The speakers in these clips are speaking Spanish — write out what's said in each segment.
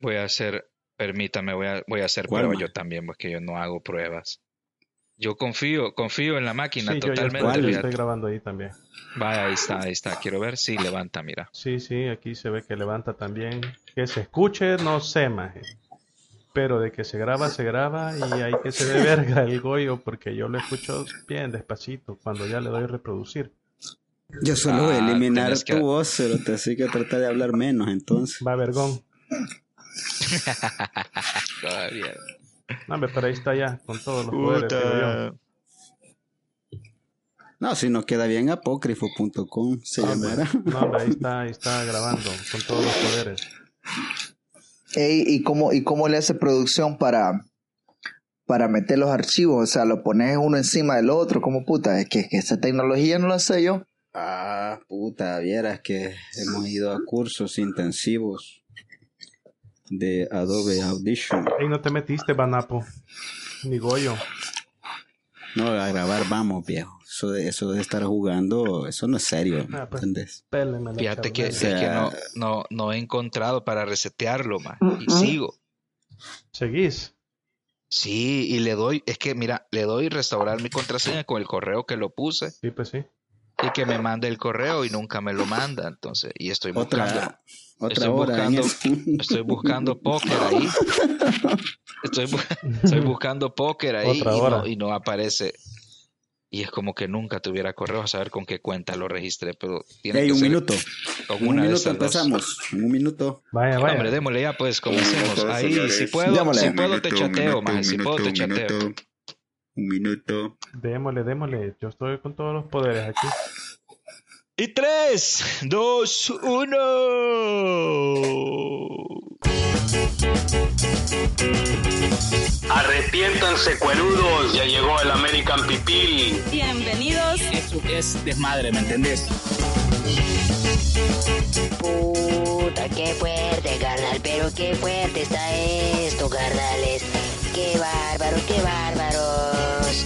Voy a hacer, permítame, voy a hacer ¿Cuál, prueba man? yo también, porque yo no hago pruebas. Yo confío en la máquina Sí, yo ya totalmente, estoy fíjate. grabando ahí también. Vaya, ahí está. Quiero ver si levanta, mira. Sí, sí, aquí se ve que levanta también. Que se escuche, no sé, maje. Pero de que se graba y hay que se de verga el Goyo porque yo lo escucho bien despacito cuando ya le doy reproducir. Yo solo voy a eliminar Tenés tu que... voz, pero te así que trata de hablar menos, entonces. Va, vergón. Todavía. No, hombre, pero ahí está ya, con todos los poderes, digo yo. No, si no queda bien, apócrifo.com se llamará. No, hombre, ahí está grabando con todos los poderes. Ey, ¿y cómo le hace producción para meter los archivos? O sea, lo pones uno encima del otro, ¿cómo puta? Es que esa tecnología no la sé yo. Ah, puta, vieras que hemos ido a cursos intensivos de Adobe Audition. Ey, no te metiste, Banapo. Ni Goyo. No, a grabar vamos, viejo. Eso de estar jugando, eso no es serio, Ah, pues, ¿entendés? pélenme la Fíjate que, charnela. O sea, es que no he encontrado para resetearlo, man. Y Mm. sigo. ¿Seguís? Sí, y le doy, es que mira, le doy restaurar mi contraseña con el correo que lo puse Sí, pues sí. y que me mande el correo y nunca me lo manda, entonces, y estoy buscando, otra hora en eso. estoy buscando póker ahí, estoy buscando póker ahí Otra hora. y no aparece. Y es como que nunca tuviera correo a saber con qué cuenta lo registré, pero tiene Ey, que un ser minuto. con En un una de minuto esas dos. empezamos. En un minuto. Vaya, Hombre, vaya. démosle ya, pues, comencemos. Minuto, Ahí, señores. si puedo Démosle. te chateo, maje, si puedo te chateo. Un minuto. Démosle. Yo estoy con todos los poderes aquí. Y 3, 2, 1. Arrepiéntanse, cuerudos, ya llegó el American Pipil. Bienvenidos. Eso es desmadre, ¿me entendés? Puta, qué fuerte, carnal, pero qué fuerte está esto, carnales. Qué bárbaros, qué bárbaros.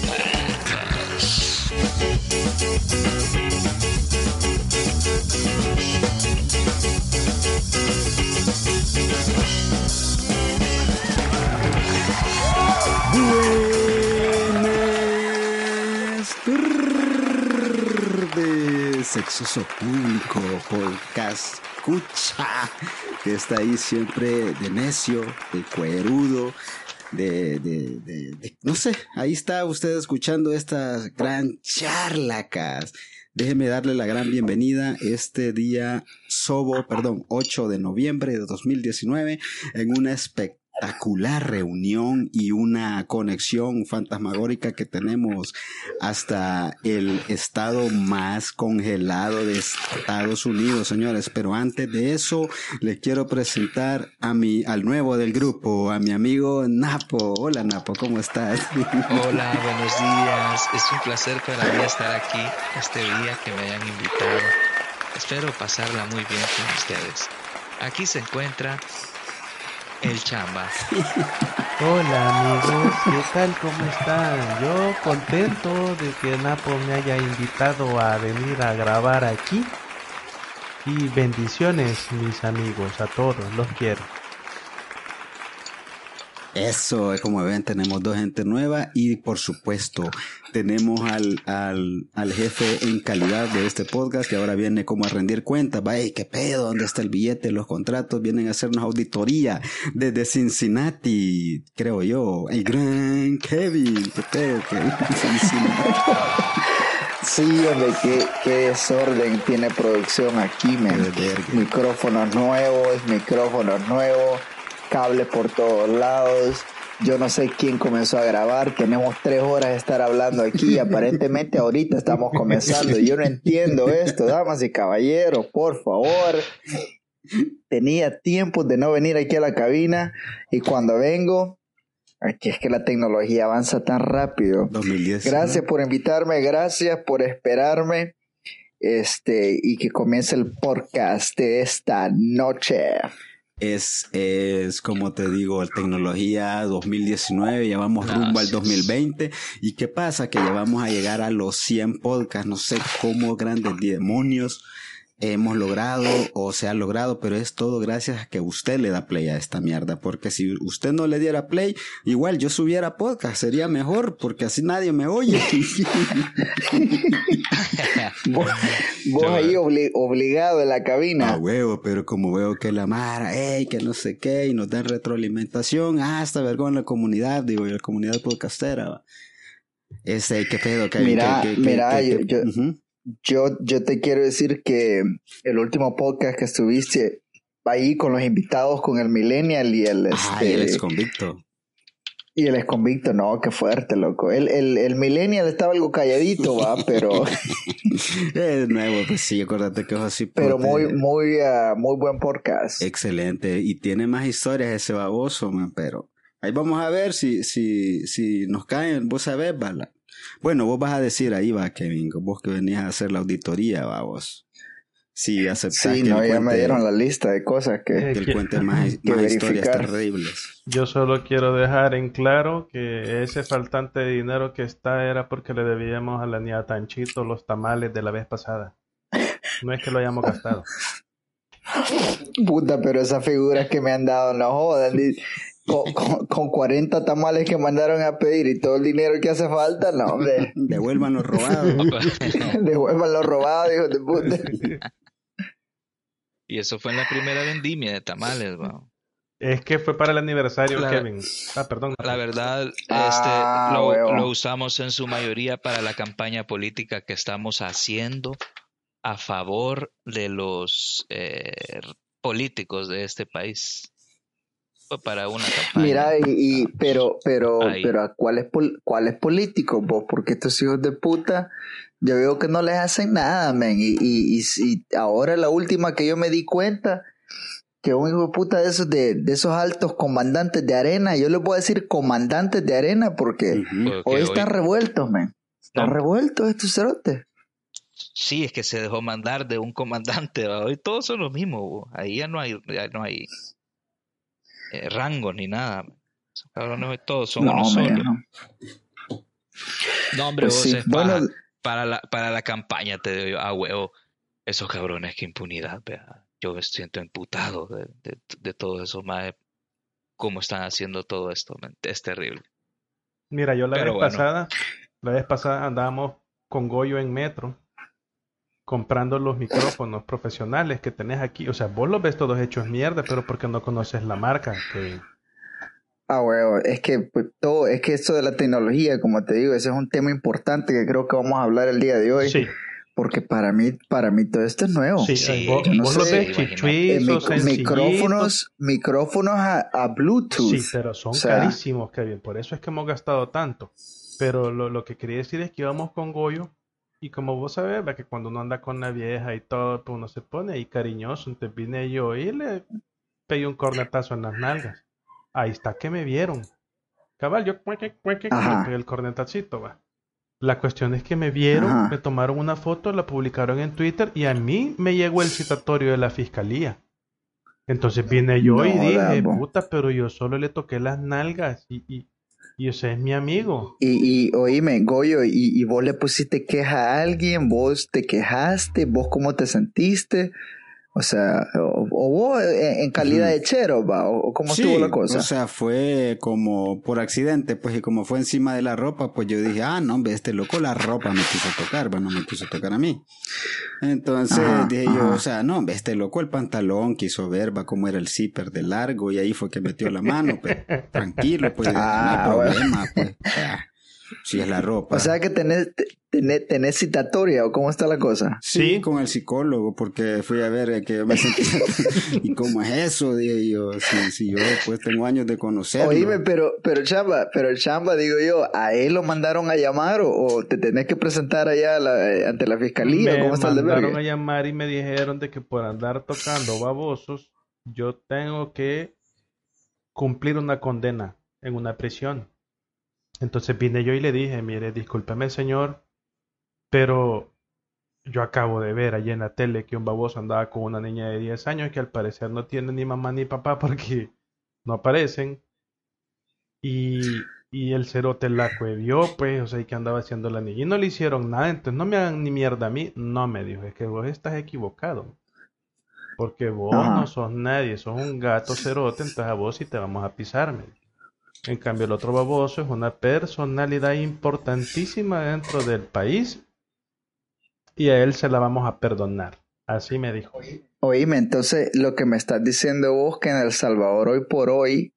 Buenas tardes, sexoso público, podcast escucha, que está ahí siempre de necio, de cuerudo, no sé, ahí está usted escuchando esta gran charla, cas. Déjeme darle la gran bienvenida este día 8 de noviembre de 2019 en una espectacular reunión y una conexión fantasmagórica que tenemos hasta el estado más congelado de Estados Unidos, señores. Pero antes de eso, les quiero presentar al nuevo del grupo, a mi amigo Napo. Hola, Napo, ¿cómo estás? Hola, buenos días. Es un placer para mí estar aquí este día que me hayan invitado. Espero pasarla muy bien con ustedes. Aquí se encuentra el Chamba. Hola amigos, ¿qué tal? ¿Cómo están? Yo contento de que Napo me haya invitado a venir a grabar aquí. Y bendiciones, mis amigos, a todos, los quiero. Eso, como ven, tenemos dos gente nueva y por supuesto tenemos al jefe en calidad de este podcast que ahora viene como a rendir cuentas. Vaya, ¿qué pedo? ¿Dónde está el billete? Los contratos vienen a hacernos auditoría desde Cincinnati, creo yo. El gran Kevin, ¿qué pedo? Cincinnati. Sí, hombre, qué desorden tiene producción aquí, men. Micrófonos nuevos, cables por todos lados. Yo no sé quién comenzó a grabar. Tenemos 3 horas de estar hablando aquí. Aparentemente ahorita estamos comenzando. Yo no entiendo esto, damas y caballeros, por favor. Tenía tiempo de no venir aquí a la cabina y cuando vengo, aquí es que la tecnología avanza tan rápido. 2010. Gracias por invitarme, gracias por esperarme. Y que comience el podcast de esta noche. Es como te digo, tecnología 2019, ya vamos rumbo al 2020. ¿Y qué pasa? Que ya vamos a llegar a los 100 podcasts, no sé cómo grandes demonios hemos logrado o se ha logrado, pero es todo gracias a que usted le da play a esta mierda, porque si usted no le diera play, igual yo subiera podcast, sería mejor, porque así nadie me oye. Vos ahí obligado en la cabina. A huevo, pero como veo que la mara, que no sé qué, y nos dan retroalimentación, hasta vergón la comunidad, digo, la comunidad podcastera, va. Qué pedo, que mira, uh-huh. Yo te quiero decir que el último podcast que estuviste ahí con los invitados, con el Millennial y el y el ex convicto. Y el ex convicto, no, qué fuerte, loco. El Millennial estaba algo calladito, va, pero es nuevo, pues sí, acuérdate que es así. Pero muy buen podcast. Excelente, y tiene más historias ese baboso, man, pero ahí vamos a ver si nos caen, vos sabés, bala. Bueno, vos vas a decir ahí, va, Kevin, vos que venías a hacer la auditoría, va, vos. Si aceptás sí, que no, ya cuente, me dieron la lista de cosas que él cuente más historias terribles. Yo solo quiero dejar en claro que ese faltante de dinero que está era porque le debíamos a la niña Tanchito los tamales de la vez pasada. No es que lo hayamos gastado. Puta, pero esas figuras que me han dado, no jodan. Con 40 tamales que mandaron a pedir y todo el dinero que hace falta, no, hombre. Devuelvan los robados. Devuelvan los robados, hijos de puta. Y eso fue en la primera vendimia de tamales, wow. Es que fue para el aniversario, Kevin. Perdón. La verdad, lo usamos en su mayoría para la campaña política que estamos haciendo a favor de los políticos de este país. Fue para una campaña. Mira, pero ¿cuáles políticos vos? Porque estos hijos de puta, yo veo que no les hacen nada, men. Y ahora la última que yo me di cuenta, que un hijo de puta de esos altos comandantes de arena, yo les voy a decir comandantes de arena porque hoy están revueltos, men. Están revueltos estos cerotes. Sí, es que se dejó mandar de un comandante, ¿va? Hoy todos son los mismos, ¿va? Ahí ya no hay rango ni nada. Esos cabrones hoy todos son uno solo. No, hombre, pues vos sí. bueno, para la campaña te digo yo, huevo, esos cabrones, qué impunidad, vea. Yo me siento imputado de todo eso, más cómo están haciendo todo esto, man. Es terrible. Mira, yo la vez pasada andábamos con Goyo en metro comprando los micrófonos profesionales que tenés aquí. O sea, vos los ves todos hechos mierda, pero porque no conoces la marca, Kevin. Bueno, es que esto de la tecnología, como te digo, ese es un tema importante que creo que vamos a hablar el día de hoy. Sí. Porque para mí todo esto es nuevo. Sí, vos lo ves chichuizos, micrófonos a Bluetooth. Sí, pero son carísimos, Kevin. Por eso es que hemos gastado tanto. Pero lo que quería decir es que íbamos con Goyo. Y como vos sabés, que cuando uno anda con la vieja y todo, pues uno se pone ahí cariñoso. Entonces vine yo y le pegué un cornetazo en las nalgas. Ahí está que me vieron. Cabal, yo le pegué el cornetacito, va. La cuestión es que me vieron, me tomaron una foto, la publicaron en Twitter y a mí me llegó el citatorio de la fiscalía. Entonces vine yo y dije, puta, pero yo solo le toqué las nalgas y ese es mi amigo. Y oíme, Goyo, y vos le pusiste queja a alguien, vos te quejaste, vos cómo te sentiste. O sea, o vos en calidad de chero, ¿va? ¿O cómo estuvo la cosa? O sea, fue como por accidente, pues, y como fue encima de la ropa, pues yo dije, no, hombre, este loco la ropa me quiso tocar, no me quiso tocar a mí. Entonces dije yo, o sea, no, hombre, este loco el pantalón quiso ver, cómo era el zipper de largo, y ahí fue que metió la mano, pues, tranquilo, pues, no hay problema, pues, si es la ropa. O sea que tenés citatoria, ¿o cómo está la cosa? Sí, con el psicólogo, porque fui a ver que yo me sentía ¿y cómo es eso? Dije yo, si yo pues tengo años de conocerlo. Oíme, pero el chamba, digo yo, ¿a él lo mandaron a llamar o te tenés que presentar allá ante la fiscalía? ¿Cómo está el deber? Me mandaron a llamar y me dijeron de que por andar tocando babosos, yo tengo que cumplir una condena en una prisión. Entonces vine yo y le dije, mire, discúlpeme señor, pero yo acabo de ver allí en la tele que un baboso andaba con una niña de 10 años que al parecer no tiene ni mamá ni papá porque no aparecen. Y Y el cerote la cuevió, pues, o sea, ¿y qué andaba haciendo la niña? Y no le hicieron nada, entonces no me hagan ni mierda a mí. No, me dijo, es que vos estás equivocado. Porque vos no Ajá. sos nadie, sos un gato cerote, entonces a vos sí te vamos a pisar, me dijo. En cambio, el otro baboso es una personalidad importantísima dentro del país y a él se la vamos a perdonar. Así me dijo. Oíme, entonces lo que me estás diciendo vos que en El Salvador hoy por hoy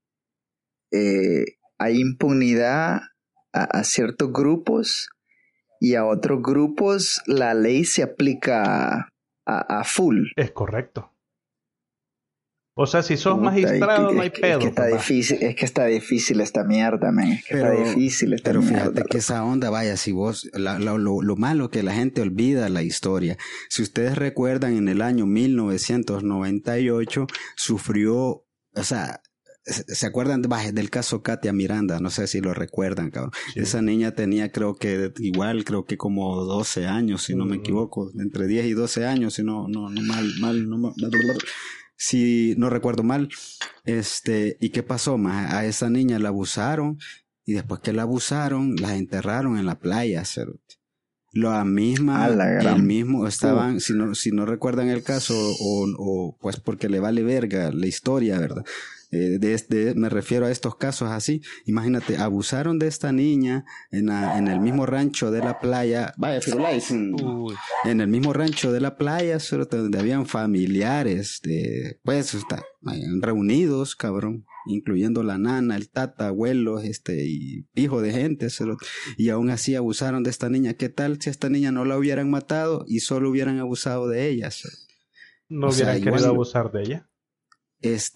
hay impunidad a ciertos grupos y a otros grupos la ley se aplica a full. Es correcto. O sea, si sos Puta, magistrado no hay es que pedo, está papá. difícil, es que está difícil esta mierda, man. Es que está difícil esta pero mierda. fíjate que esa onda, vaya, si vos, lo malo que la gente olvida la historia. Si ustedes recuerdan, en el año 1998 sufrió, o sea, ¿se acuerdan del caso Katia Miranda? No sé si lo recuerdan, cabrón. Sí. Esa niña tenía, creo que como 12 años, si no me equivoco, entre 10 y 12 años, si no si no recuerdo mal. ¿Y qué pasó, más? A esa niña la abusaron, y después que la abusaron, la enterraron en la playa, cerote. La misma, el mismo, estaban, si no recuerdan el caso, o pues porque le vale verga la historia, ¿verdad? Me refiero a estos casos así. Imagínate, abusaron de esta niña en el mismo rancho de la playa. Vaya, Firulais. En el mismo rancho de la playa, donde habían familiares, pues, reunidos, cabrón, incluyendo la nana, el tata, abuelos, y hijo de gente, y aún así abusaron de esta niña. ¿Qué tal si a esta niña no la hubieran matado y solo hubieran abusado de ella? ¿No hubieran querido abusar de ella? Es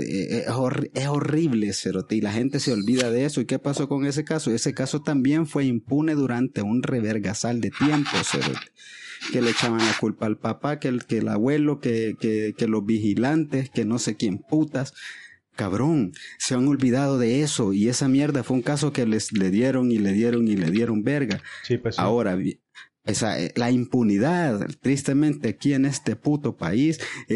horrible, cerote, y la gente se olvida de eso. ¿Y qué pasó con ese caso? Ese caso también fue impune durante un revergasal de tiempo, cerote, que le echaban la culpa al papá, que el abuelo, que los vigilantes, que no sé quién putas. Cabrón, se han olvidado de eso, y esa mierda fue un caso que le dieron verga. Sí, pues sí. Ahora, la impunidad, tristemente, aquí en este puto país,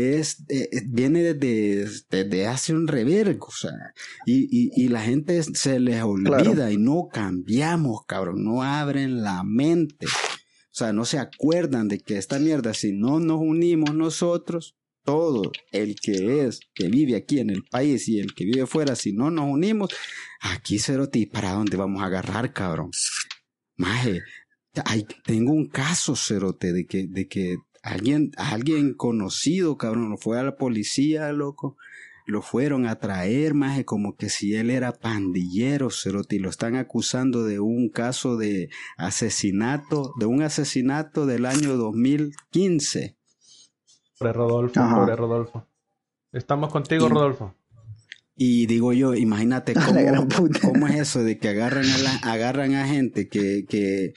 viene desde hace un revergo, o sea, y la gente se les olvida, claro, y no cambiamos, cabrón, no abren la mente, o sea, no se acuerdan de que esta mierda, si no nos unimos nosotros, todo el que vive aquí en el país y el que vive fuera, si no nos unimos, aquí, cerote, ¿para dónde vamos a agarrar, cabrón? Maje, tengo un caso, cerote, de que alguien conocido, cabrón, fue a la policía, loco, lo fueron a traer, maje, como que si él era pandillero, cerote, y lo están acusando de un caso de asesinato del año 2015. Pobre Rodolfo. Estamos contigo, Rodolfo. Y digo yo, imagínate cómo es eso de que agarran a gente que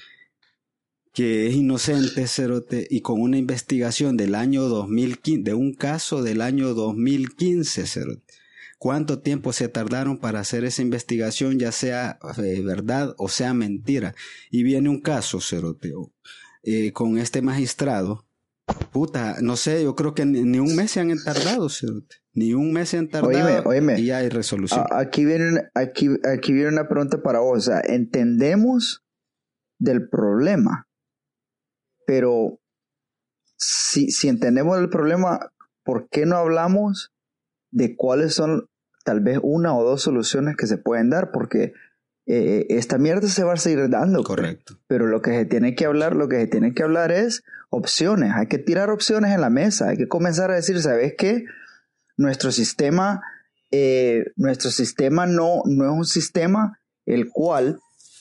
es inocente, cerote, y con una investigación del año 2015, de un caso del año 2015, cerote. ¿Cuánto tiempo se tardaron para hacer esa investigación, ya sea verdad o sea mentira? Y viene un caso, cerote, con este magistrado. Puta, no sé, yo creo que ni un mes se han tardado, cerote. Ni un mes se han tardado. Oíme. Y ya hay resolución. Aquí viene una pregunta para vos. O sea, entendemos del problema, pero si entendemos el problema, ¿por qué no hablamos de cuáles son tal vez una o dos soluciones que se pueden dar? Porque esta mierda se va a seguir dando. Correcto. Pero lo que se tiene que hablar es opciones. Hay que tirar opciones en la mesa. Hay que comenzar a decir, ¿sabes qué? Nuestro sistema no es un sistema el cual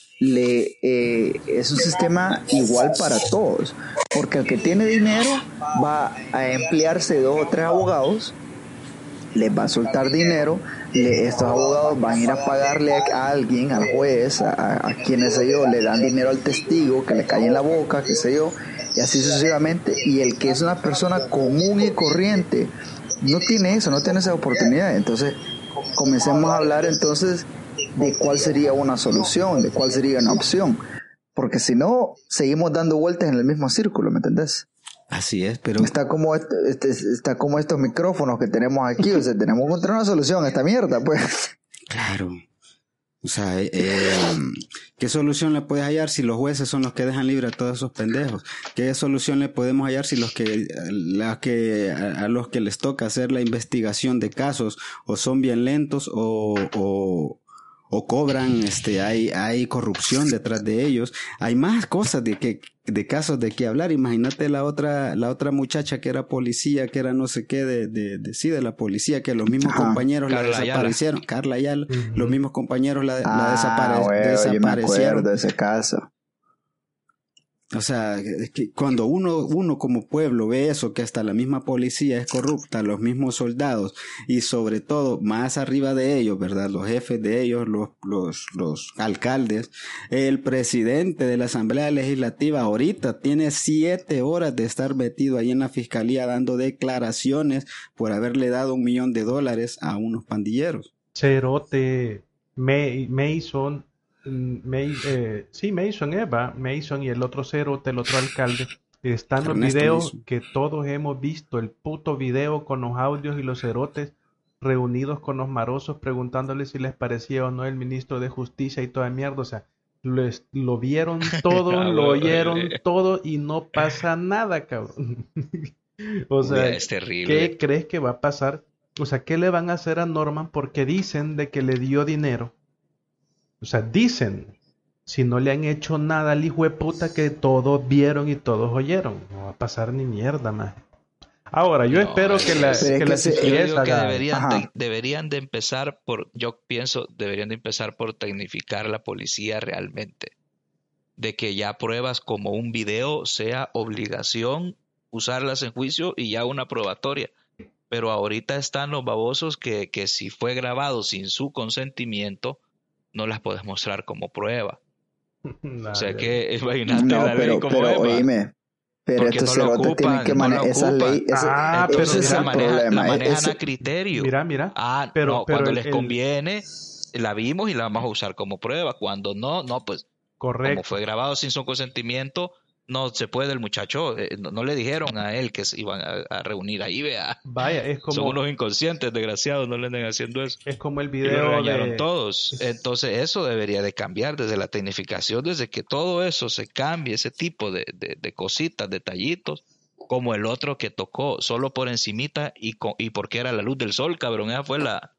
es un sistema igual para todos, porque el que tiene dinero va a emplearse 2 o 3 abogados, les va a soltar dinero, estos abogados van a ir a pagarle a alguien, al juez, a quienes sé yo, le dan dinero al testigo, que le cae en la boca, qué sé yo, y así sucesivamente. Y el que es una persona común y corriente no tiene esa oportunidad. Entonces comencemos a hablar entonces de cuál sería una solución, de cuál sería una opción, porque si no, seguimos dando vueltas en el mismo círculo, ¿me entendés? Así es, pero... Está como estos micrófonos que tenemos aquí, o sea, tenemos que encontrar una solución a esta mierda, pues. Claro. O sea, ¿qué solución le puedes hallar si los jueces son los que dejan libre a todos esos pendejos? ¿Qué solución le podemos hallar si a los que les toca hacer la investigación de casos o son bien lentos o cobran, hay corrupción detrás de ellos? Hay más cosas de casos de qué hablar. Imagínate la otra muchacha que era policía, que era no sé qué de la policía, que los mismos compañeros la desaparecieron. Carla Ayala, los mismos compañeros la desaparecieron. Yo me acuerdo de ese caso. O sea, es que cuando uno como pueblo ve eso, que hasta la misma policía es corrupta, los mismos soldados, y sobre todo, más arriba de ellos, ¿verdad? Los jefes de ellos, los alcaldes, el presidente de la Asamblea Legislativa ahorita tiene 7 horas de estar metido ahí en la fiscalía dando declaraciones por haberle dado $1 millón a unos pandilleros. Cerote, Mason y el otro cerote, el otro alcalde, están los videos que todos hemos visto, el puto video con los audios y los cerotes reunidos con los marosos preguntándoles si les parecía o no el ministro de Justicia y toda mierda. O sea, lo vieron todo, lo oyeron todo y no pasa nada, cabrón. O sea, es terrible. ¿qué crees que va a pasar? O sea, ¿qué le van a hacer a Norman? Porque dicen de que le dio dinero. O sea, dicen, si no le han hecho nada al hijo de puta que todos vieron y todos oyeron. No va a pasar ni mierda más. Ahora, yo espero que la yo que deberían de empezar deberían de empezar por tecnificar la policía realmente. De que ya pruebas como un video sea obligación usarlas en juicio y ya una probatoria. Pero ahorita están los babosos que si fue grabado sin su consentimiento, no las puedes mostrar como prueba. O sea que imagínate la ley como pero oíme, pero estos cerotes tienen que manejar esa ley. Ese es el problema. La manejan a criterio. Mira. Pero cuando les conviene, la vimos y la vamos a usar como prueba. Cuando no, pues correcto. Como fue grabado sin su consentimiento, no se puede el muchacho, no le dijeron a él que se iban a reunir ahí, vea. Vaya, es como... Son unos inconscientes, desgraciados, no le anden haciendo eso. Es como el Y video lo regañaron todos. Entonces eso debería de cambiar desde la tecnificación, desde que todo eso se cambie, ese tipo de cositas, detallitos, como el otro que tocó solo por encimita y porque era la luz del sol, cabrón. Esa fue la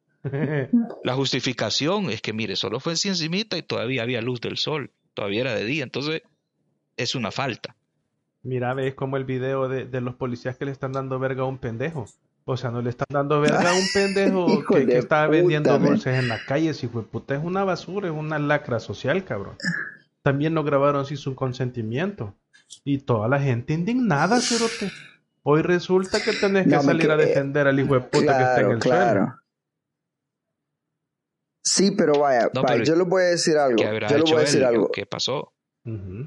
justificación. Es que mire, solo fue encimita y todavía había luz del sol, todavía era de día, entonces es una falta. Mira, ves como el video de los policías que le están dando verga a un pendejo. O sea, no le están dando verga a un pendejo que estaba vendiendo dulces en la calle. Si fue puta, es una basura, es una lacra social, cabrón. También lo grabaron sin su consentimiento. Y toda la gente indignada, cerote. Hoy resulta que tenés que salir a defender al hijo de puta que está en el suelo. Sí, pero vaya, yo les voy a decir algo. ¿Qué pasó? Uh-huh.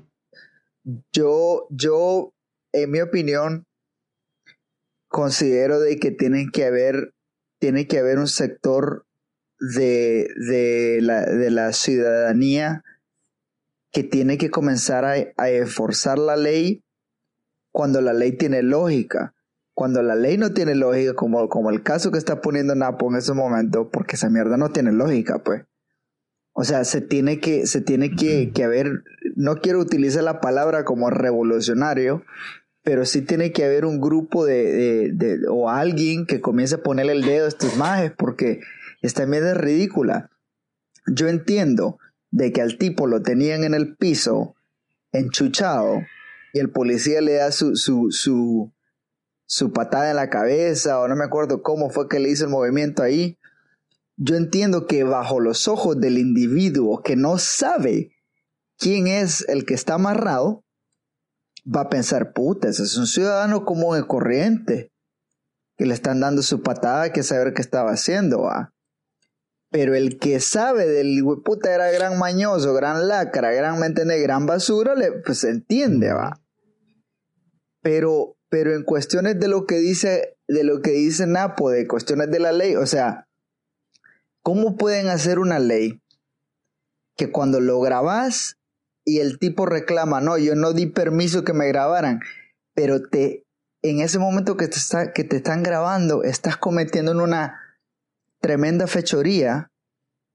Yo, en mi opinión, considero de que tiene que haber un sector de la ciudadanía que tiene que comenzar a enforzar la ley cuando la ley tiene lógica. Cuando la ley no tiene lógica, como el caso que está poniendo Napo en ese momento, porque esa mierda no tiene lógica, pues. O sea, se tiene que haber, no quiero utilizar la palabra como revolucionario, pero sí tiene que haber un grupo o alguien que comience a ponerle el dedo a estos majes, porque esta mierda es ridícula. Yo entiendo de que al tipo lo tenían en el piso, enchuchado, y el policía le da su patada en la cabeza, o no me acuerdo cómo fue que le hizo el movimiento ahí. Yo entiendo que bajo los ojos del individuo que no sabe quién es el que está amarrado, va a pensar, puta, ese es un ciudadano común y corriente, que le están dando su patada, que saber qué estaba haciendo, ¿va? Pero el que sabe del puta era gran mañoso, gran lacra, gran basura, pues entiende, ¿va? Pero en cuestiones de lo que dice Napo, de cuestiones de la ley, o sea, ¿cómo pueden hacer una ley que cuando lo grabas y el tipo reclama, no, yo no di permiso que me grabaran, pero en ese momento que te están grabando, estás cometiendo una tremenda fechoría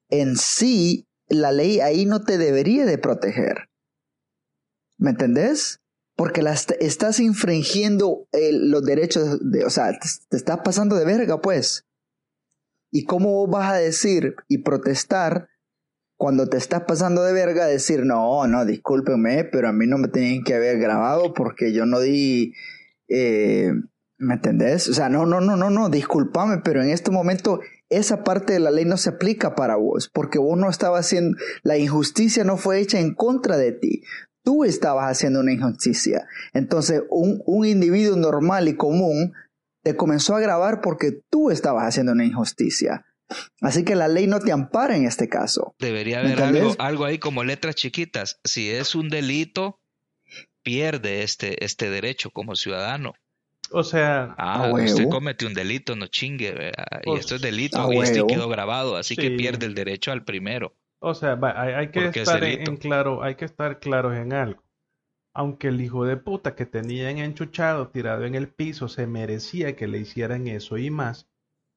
en sí, la ley ahí no te debería de proteger. ¿Me entendés? Porque estás infringiendo los derechos, o sea, te estás pasando de verga, pues. ¿Y cómo vos vas a decir y protestar cuando te estás pasando de verga? Decir, no, discúlpenme, pero a mí no me tenían que haber grabado porque yo no di... ¿me entendés? O sea, no, discúlpame, pero en este momento esa parte de la ley no se aplica para vos, porque vos no estabas haciendo... La injusticia no fue hecha en contra de ti. Tú estabas haciendo una injusticia. Entonces, un individuo normal y común te comenzó a grabar porque tú estabas haciendo una injusticia. Así que la ley no te ampara en este caso. Debería haber algo ahí como letras chiquitas. Si es un delito, pierde este derecho como ciudadano. O sea... usted comete un delito, no chingue, ¿verdad? Y esto es delito y esto quedó grabado, así que pierde el derecho al primero. O sea, hay que estar hay que estar claros en algo. Aunque el hijo de puta que tenían enchuchado, tirado en el piso, se merecía que le hicieran eso y más.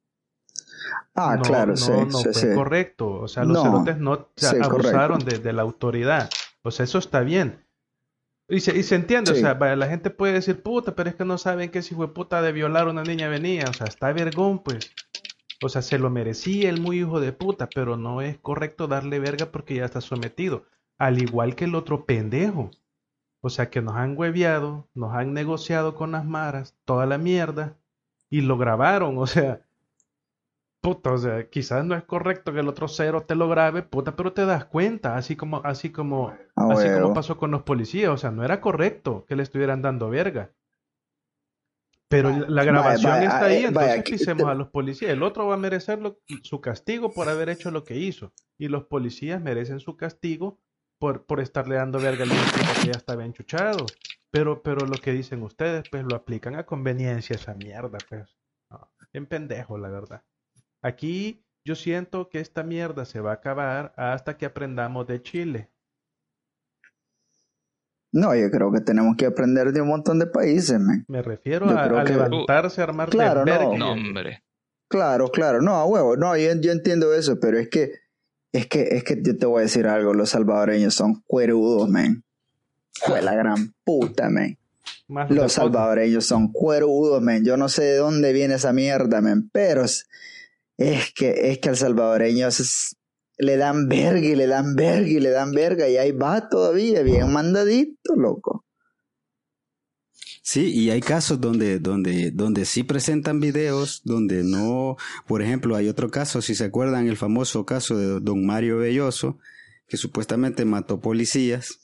No fue correcto. O sea, los cerotes no abusaron de la autoridad. O sea, eso está bien. Y se entiende, sí. O sea, la gente puede decir, puta, pero es que no saben que ese hijo de puta de violar a una niña venía. O sea, está vergón, pues. O sea, se lo merecía el muy hijo de puta, pero no es correcto darle verga porque ya está sometido. Al igual que el otro pendejo. O sea, que nos han hueveado, nos han negociado con las maras, toda la mierda, y lo grabaron. O sea, puta, o sea, quizás no es correcto que el otro cero te lo grabe, puta, pero te das cuenta, así como pasó con los policías. O sea, no era correcto que le estuvieran dando verga. Pero la grabación está ahí, entonces pisemos a los policías. El otro va a merecer su castigo por haber hecho lo que hizo. Y los policías merecen su castigo por estarle dando verga al tipo que ya estaba enchuchado. Pero lo que dicen ustedes, pues lo aplican a conveniencia esa mierda, pues. No, bien pendejo, la verdad. Aquí yo siento que esta mierda se va a acabar hasta que aprendamos de Chile. No, yo creo que tenemos que aprender de un montón de países, man. Me refiero a levantarse, a armar de verga. No, hombre. Claro, no, a huevo. No, yo entiendo eso, pero es que yo te voy a decir algo. Los salvadoreños son cuerudos, man. Fue la gran puta, man. Los salvadoreños son cuerudos, man. Yo no sé de dónde viene esa mierda, man. Pero es que al salvadoreño le dan verga y le dan verga y le dan verga y ahí va todavía, bien mandadito, loco. Sí, y hay casos donde sí presentan videos, donde no. Por ejemplo, hay otro caso, si se acuerdan, el famoso caso de don Mario Belloso, que supuestamente mató policías.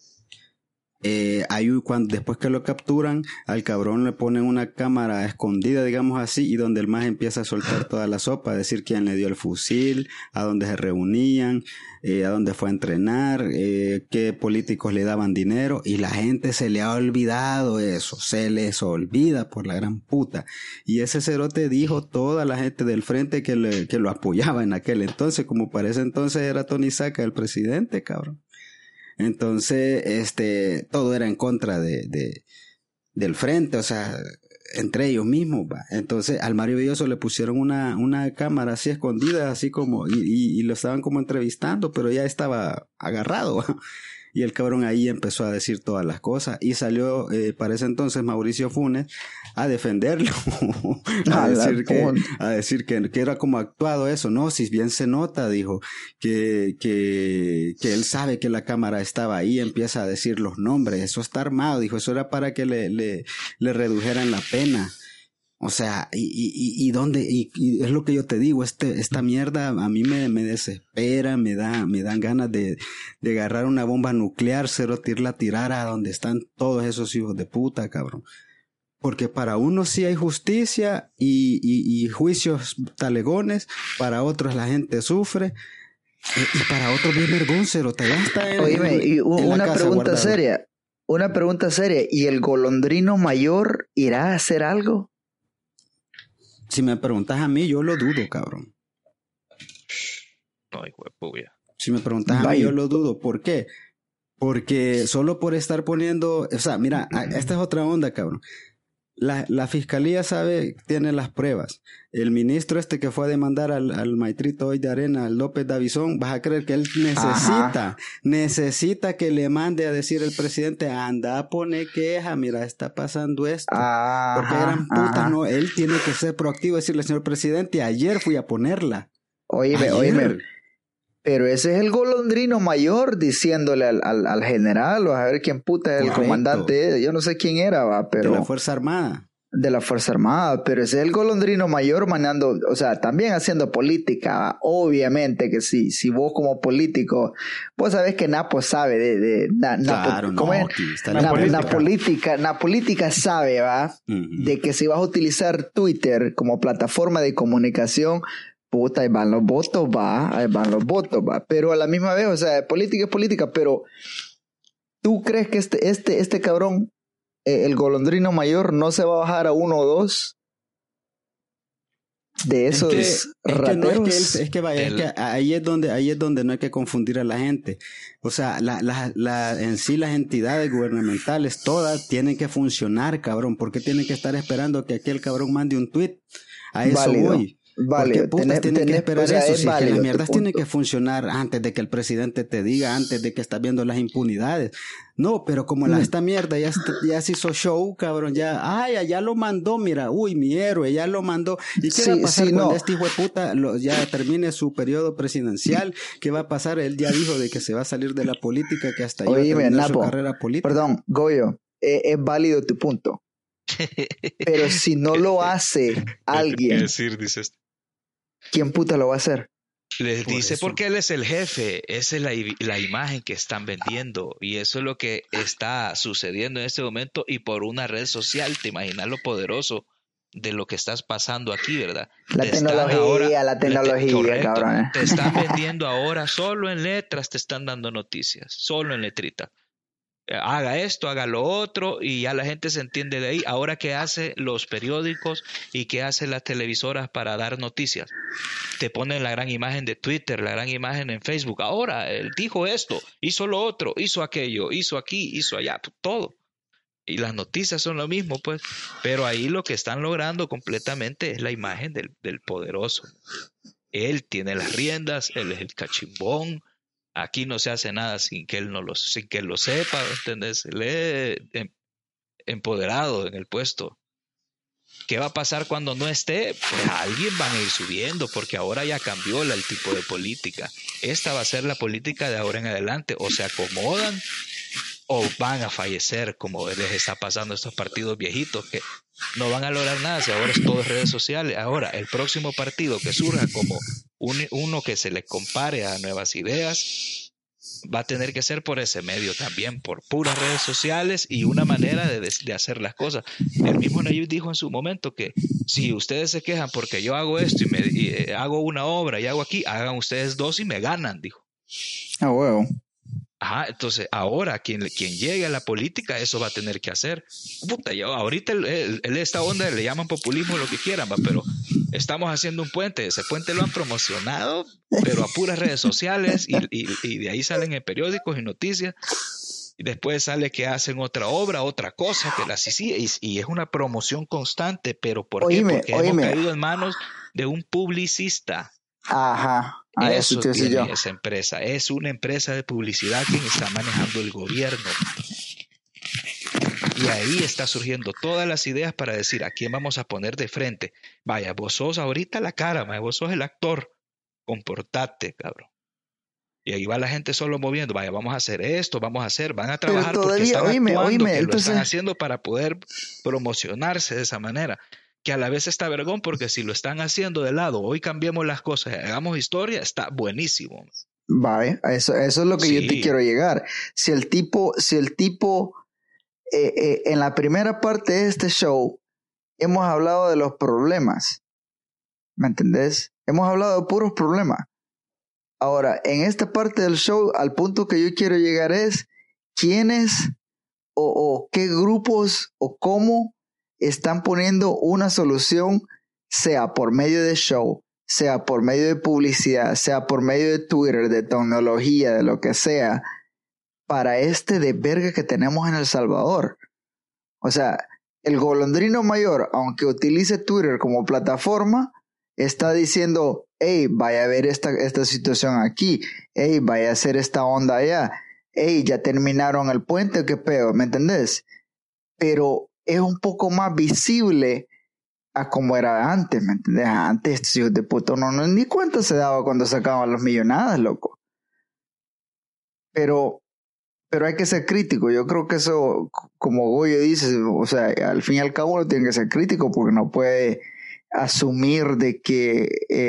Después que lo capturan, al cabrón le ponen una cámara escondida, digamos así, y donde el más empieza a soltar toda la sopa, a decir quién le dio el fusil, a dónde se reunían, a dónde fue a entrenar, qué políticos le daban dinero, y la gente se le ha olvidado eso, se les olvida por la gran puta. Y ese cerote dijo toda la gente del frente que lo apoyaba en aquel entonces, como para ese entonces era Tony Saca el presidente, cabrón. Entonces, todo era en contra del frente, o sea, entre ellos mismos, va. Entonces, al Mario Belloso le pusieron una cámara así escondida, así como, y lo estaban como entrevistando, pero ya estaba agarrado, ¿va? Y el cabrón ahí empezó a decir todas las cosas y salió, para ese entonces, Mauricio Funes a defenderlo, a decir que era como actuado eso. No, si bien se nota, dijo, que él sabe que la cámara estaba ahí, empieza a decir los nombres, eso está armado, dijo, eso era para que le redujeran la pena. O sea, y es lo que yo te digo, esta mierda a mí me desespera, me dan ganas de agarrar una bomba nuclear, irla a tirar a donde están todos esos hijos de puta, cabrón. Porque para unos sí hay justicia y juicios talegones, para otros la gente sufre, y para otros bien vergüencero, te gasta una pregunta seria, ¿y el golondrino mayor irá a hacer algo? Si me preguntas a mí, yo lo dudo, cabrón. No, hijo de puya. Si me preguntas a mí, yo lo dudo. ¿Por qué? Porque solo por estar poniendo... O sea, mira, esta es otra onda, cabrón. La fiscalía tiene las pruebas. El ministro que fue a demandar al maestrito hoy de Arena, al López Davizón, vas a creer que él necesita que le mande a decir el presidente, anda a poner queja, mira, está pasando esto. Porque gran puta, no, él tiene que ser proactivo, decirle, señor presidente, ayer fui a ponerla. Oíme. Pero ese es el golondrino mayor diciéndole al general, o a ver quién puta es el comandante. Yo no sé quién era, va, pero... De la Fuerza Armada. De la Fuerza Armada, pero ese es el golondrino mayor mandando, o sea, también haciendo política, ¿va? Obviamente que sí. Si vos como político, vos sabés que Napo sabe la política sabe, ¿va? Uh-huh. De que si vas a utilizar Twitter como plataforma de comunicación, puta, ahí van los votos, va. Pero a la misma vez, o sea, política es política, pero ¿tú crees que este cabrón, el golondrino mayor, no se va a bajar a 1 o 2 de esos rateros? Es que ahí es donde no hay que confundir a la gente. O sea, en sí las entidades gubernamentales todas tienen que funcionar, cabrón. ¿Por qué tienen que estar esperando que aquel cabrón mande un tweet? A eso voy. Vale, ¿por qué putas tienen que esperar eso? Si es que las mierdas tienen que funcionar antes de que el presidente te diga, antes de que estás viendo las impunidades. No, pero como esta mierda ya se hizo show, cabrón, ya lo mandó, mira, mi héroe, ya lo mandó. ¿Y qué va a pasar cuando este hijo de puta ya termine su periodo presidencial? ¿Qué va a pasar? Él ya dijo de que se va a salir de la política, que hasta ahí va a terminar su carrera política. Perdón, Goyo, es válido tu punto. Pero si no lo hace alguien... ¿Qué decir, dices? ¿Quién puta lo va a hacer? Les dice porque él es el jefe, esa es la imagen que están vendiendo y eso es lo que está sucediendo en este momento y por una red social. Te imaginas lo poderoso de lo que estás pasando aquí, ¿verdad? La tecnología, cabrón. Te están vendiendo ahora solo en letras, te están dando noticias, solo en letrita. Haga esto, haga lo otro y ya la gente se entiende de ahí. Ahora, ¿qué hacen los periódicos y qué hacen las televisoras para dar noticias? Te ponen la gran imagen de Twitter, la gran imagen en Facebook. Ahora, él dijo esto, hizo lo otro, hizo aquello, hizo aquí, hizo allá, todo. Y las noticias son lo mismo, pues. Pero ahí lo que están logrando completamente es la imagen del poderoso. Él tiene las riendas, él es el cachimbón. Aquí no se hace nada sin que él lo sepa, ¿entendés? Él es empoderado en el puesto. ¿Qué va a pasar cuando no esté? Pues alguien van a ir subiendo, porque ahora ya cambió el tipo de política. Esta va a ser la política de ahora en adelante. O se acomodan o van a fallecer, como les está pasando a estos partidos viejitos que no van a lograr nada si ahora es todo redes sociales. Ahora, el próximo partido que surja como uno que se le compare a nuevas ideas va a tener que ser por ese medio también, por puras redes sociales y una manera de hacer las cosas. El mismo Nayib dijo en su momento que si ustedes se quejan porque yo hago esto y hago una obra y hago aquí, hagan ustedes 2 y me ganan, dijo. Huevo. Ajá, entonces ahora quien llegue a la política eso va a tener que hacer. Puta, ahorita esta onda le llaman populismo, lo que quieran, pero estamos haciendo un puente. Ese puente lo han promocionado, pero a puras redes sociales y de ahí salen en periódicos y noticias. Y después sale que hacen otra obra, otra cosa, que y es una promoción constante. ¿Pero por qué? Porque hemos caído en manos de un publicista. Ajá. Eso tiene esa empresa. Es una empresa de publicidad quien está manejando el gobierno. Y ahí está surgiendo todas las ideas para decir a quién vamos a poner de frente. Vaya, vos sos ahorita la cara, vos sos el actor. Comportate, cabrón. Y ahí va la gente solo moviendo. Vaya, vamos a hacer esto, van a trabajar porque están actuando, que lo están haciendo para poder promocionarse de esa manera. Que a la vez está vergón porque si lo están haciendo de lado, hoy cambiemos las cosas, hagamos historia, está buenísimo. Vale, eso es lo que yo te quiero llegar. Si el tipo en la primera parte de este show hemos hablado de los problemas, ¿me entendés? Hemos hablado de puros problemas. Ahora, en esta parte del show, al punto que yo quiero llegar es quiénes o qué grupos o cómo están poniendo una solución, sea por medio de show, sea por medio de publicidad, sea por medio de Twitter, de tecnología, de lo que sea, para de verga que tenemos en El Salvador. O sea, el golondrino mayor, aunque utilice Twitter como plataforma, está diciendo, hey, vaya a ver esta situación aquí, hey, vaya a hacer esta onda allá, hey, ya terminaron el puente, qué pedo, ¿me entendés? Pero es un poco más visible a como era antes, ¿me entendés? Antes estos hijos de puta no ni cuenta se daba cuando sacaban las millonadas, loco. Pero hay que ser crítico. Yo creo que eso, como Goyo dice, o sea, al fin y al cabo uno tiene que ser crítico porque no puede asumir de que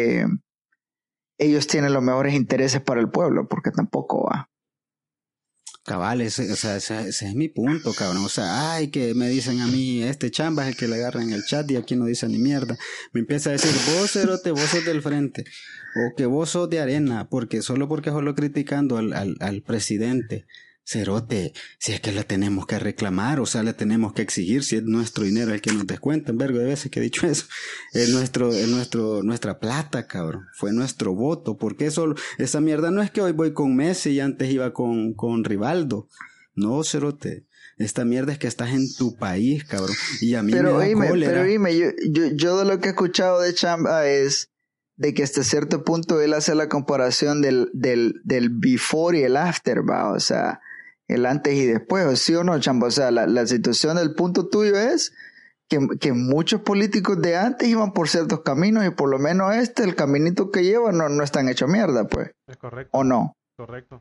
ellos tienen los mejores intereses para el pueblo, porque tampoco va. Cabal, ese es mi punto, cabrón. O sea, ay, que me dicen a mí, este chamba es el que le agarra en el chat y aquí no dice ni mierda. Me empieza a decir, vos, cerote, vos sos del frente. O que vos sos de arena, porque solo criticando al presidente. Cerote, si es que le tenemos que reclamar, o sea, le tenemos que exigir, si es nuestro dinero el que nos descuentan, vergo de veces que he dicho eso, es nuestra plata, cabrón, fue nuestro voto, porque esa mierda no es que hoy voy con Messi y antes iba con Rivaldo, no, cerote, esta mierda es que estás en tu país, cabrón, y a mí pero me da cólera. Pero dime, yo de lo que he escuchado de Chamba es de que hasta cierto punto él hace la comparación del before y el after, va, o sea, el antes y después, ¿sí o no, Chamba? O sea, la situación del punto tuyo es que muchos políticos de antes iban por ciertos caminos y por lo menos el caminito que llevan no están hecho mierda, pues. Es correcto. ¿O no? Correcto.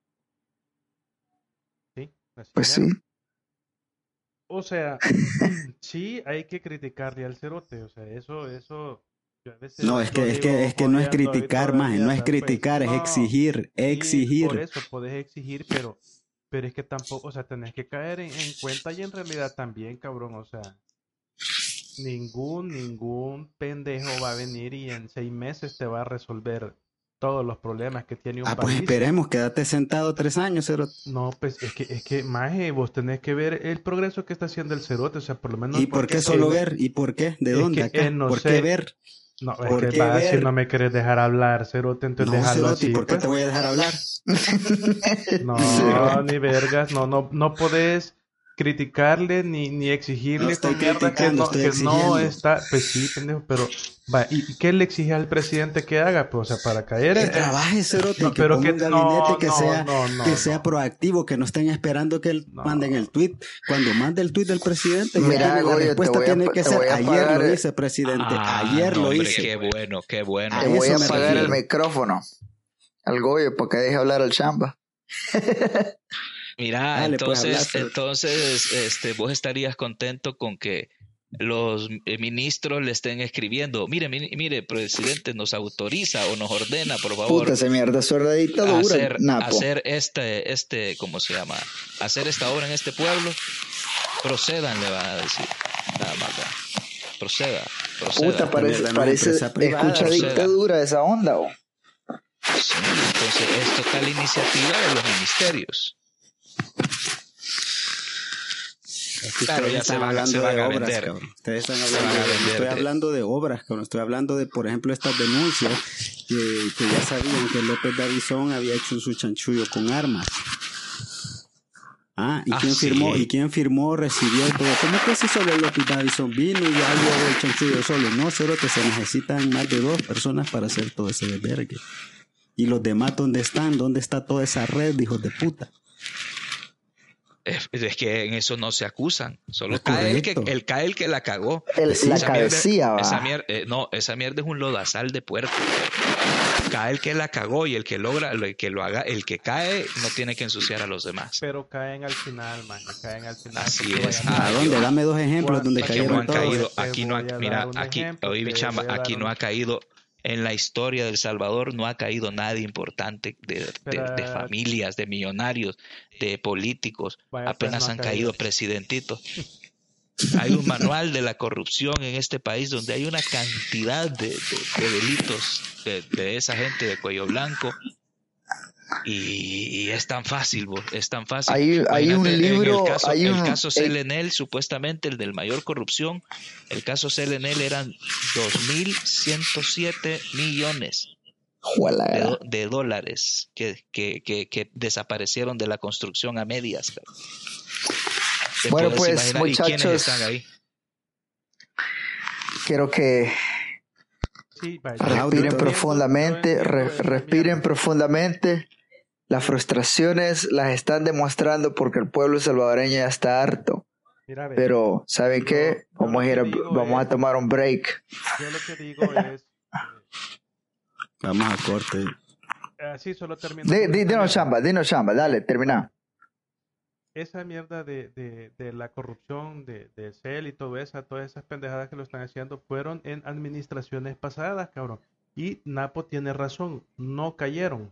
Sí, así pues es. sí. O sea, sí hay que criticarle al cerote, o sea, eso no, es que no es criticar más, no es criticar, es exigir. Por eso podés exigir, pero es que tampoco, o sea, tenés que caer en cuenta y en realidad también, cabrón, o sea, ningún pendejo va a venir y en 6 meses te va a resolver todos los problemas que tiene un país. Pues esperemos, quédate sentado 3 años, cerote. No, pues es que maje, vos tenés que ver el progreso que está haciendo el cerote, o sea, por lo menos. ¿Y por qué solo ver? ¿Y por qué? ¿De dónde? Acá. No ¿Por sé. qué ver? No, es que va, si no me querés dejar hablar, cerote, entonces déjalo así. ¿Por qué te voy a dejar hablar? No, ni vergas, no podés criticarle ni exigirle esta mierda que no está, pues sí, pendejo, pero va, ¿y qué le exige al presidente que haga? Pues, o sea, para caer que trabaje, cerote, que ponga un gabinete que sea proactivo, que no estén esperando que él manden el tweet. Cuando mande el tweet del presidente, mira, la respuesta tiene que ser, ayer lo hice, presidente, ayer lo hombre, hice. Qué bueno. Te voy a apagar el micrófono al Goyo para que deje hablar al Chamba. Mira, dale, entonces, vos estarías contento con que los ministros le estén escribiendo, mire, presidente, nos autoriza o nos ordena, por favor. Puta, esa mierda es hora de dictadura, hacer ¿cómo se llama? Hacer esta obra en este pueblo. Procedan, le van a decir. Nada más. Proceda. Puta, parece escucha dictadura esa onda, ¿o? Sí, entonces es total iniciativa de los ministerios. Claro, ya se van a vender. Ustedes están hablando estoy hablando de obras, estoy hablando de, por ejemplo, estas denuncias que ya sabían que López Davizón había hecho su chanchullo con armas. ¿Y quién firmó, recibió todo? ¿Cómo que si solo López Davizón vino y ya luego el chanchullo solo? No, cerote, se necesitan más de 2 personas para hacer todo ese desvergue. ¿Y los demás dónde están? ¿Dónde está toda esa red de hijos de puta? Es que en eso no se acusan. Solo cae el que la cagó. La cabecilla, esa mierda es un lodazal de puerco. Cae el que la cagó y el que lo haga, el que cae no tiene que ensuciar a los demás. Pero caen al final, man. Caen al final. Así es. ¿A dónde? Dame 2 ejemplos donde cayeron todos. Aquí no ha caído. En la historia de El Salvador no ha caído nadie importante de familias, de millonarios, de políticos. Apenas han caído presidentitos. Hay un manual de la corrupción en este país donde hay una cantidad de delitos de esa gente de cuello blanco. Y es tan fácil, es tan fácil. Hay un libro, el caso CLNL, supuestamente el del mayor corrupción, el caso CLNL eran 2.107 millones de dólares que desaparecieron de la construcción a medias. Bueno, pues, muchachos, ¿quiénes están ahí? quiero que Sí, vaya. respiren Yo profundamente, entiendo esa respiren mierda. profundamente. Las frustraciones las están demostrando porque el pueblo salvadoreño ya está harto. Mira, ve, Pero, ¿saben yo- qué? yo lo que digo Vamos a es- tomar un break. Yo lo que digo es, Vamos a corte. así solo termino. con esta Dinos chamba, dale, termina. Esa mierda de la corrupción, de CEL y todo eso, todas esas pendejadas que lo están haciendo, fueron en administraciones pasadas, cabrón. Y Napo tiene razón, no cayeron.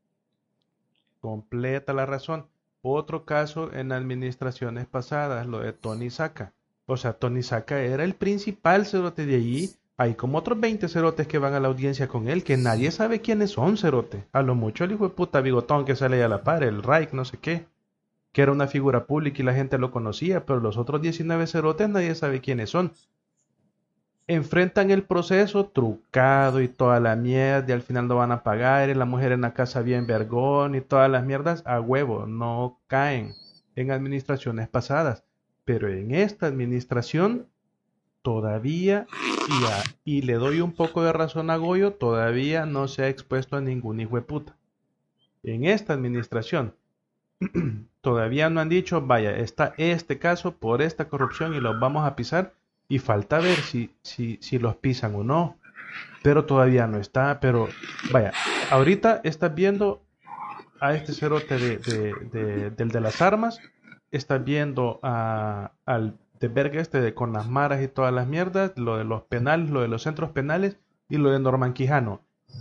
Completa la razón. Otro caso en administraciones pasadas, lo de Tony Saca. O sea, Tony Saca era el principal cerote de allí. Hay como otros 20 cerotes que van a la audiencia con él, que nadie sabe quiénes son, cerote. A lo mucho el hijo de puta bigotón que sale ahí a la par, el Reich, no sé qué, que era una figura pública y la gente lo conocía, pero los otros 19 cerotes nadie sabe quiénes son. Enfrentan el proceso trucado y toda la mierda, y al final no van a pagar, y la mujer en la casa bien vergón y todas las mierdas a huevo, no caen en administraciones pasadas. Pero en esta administración todavía, y le doy un poco de razón a Goyo, todavía no se ha expuesto a ningún hijo de puta. En esta administración todavía no han dicho, vaya, está este caso por esta corrupción y los vamos a pisar, y falta ver si los pisan o no, pero todavía no está. Pero vaya, ahorita estás viendo a este cerote del de las armas, estás viendo al de verga con las maras y todas las mierdas, lo de los penales, lo de los centros penales y lo de Norman Quijano.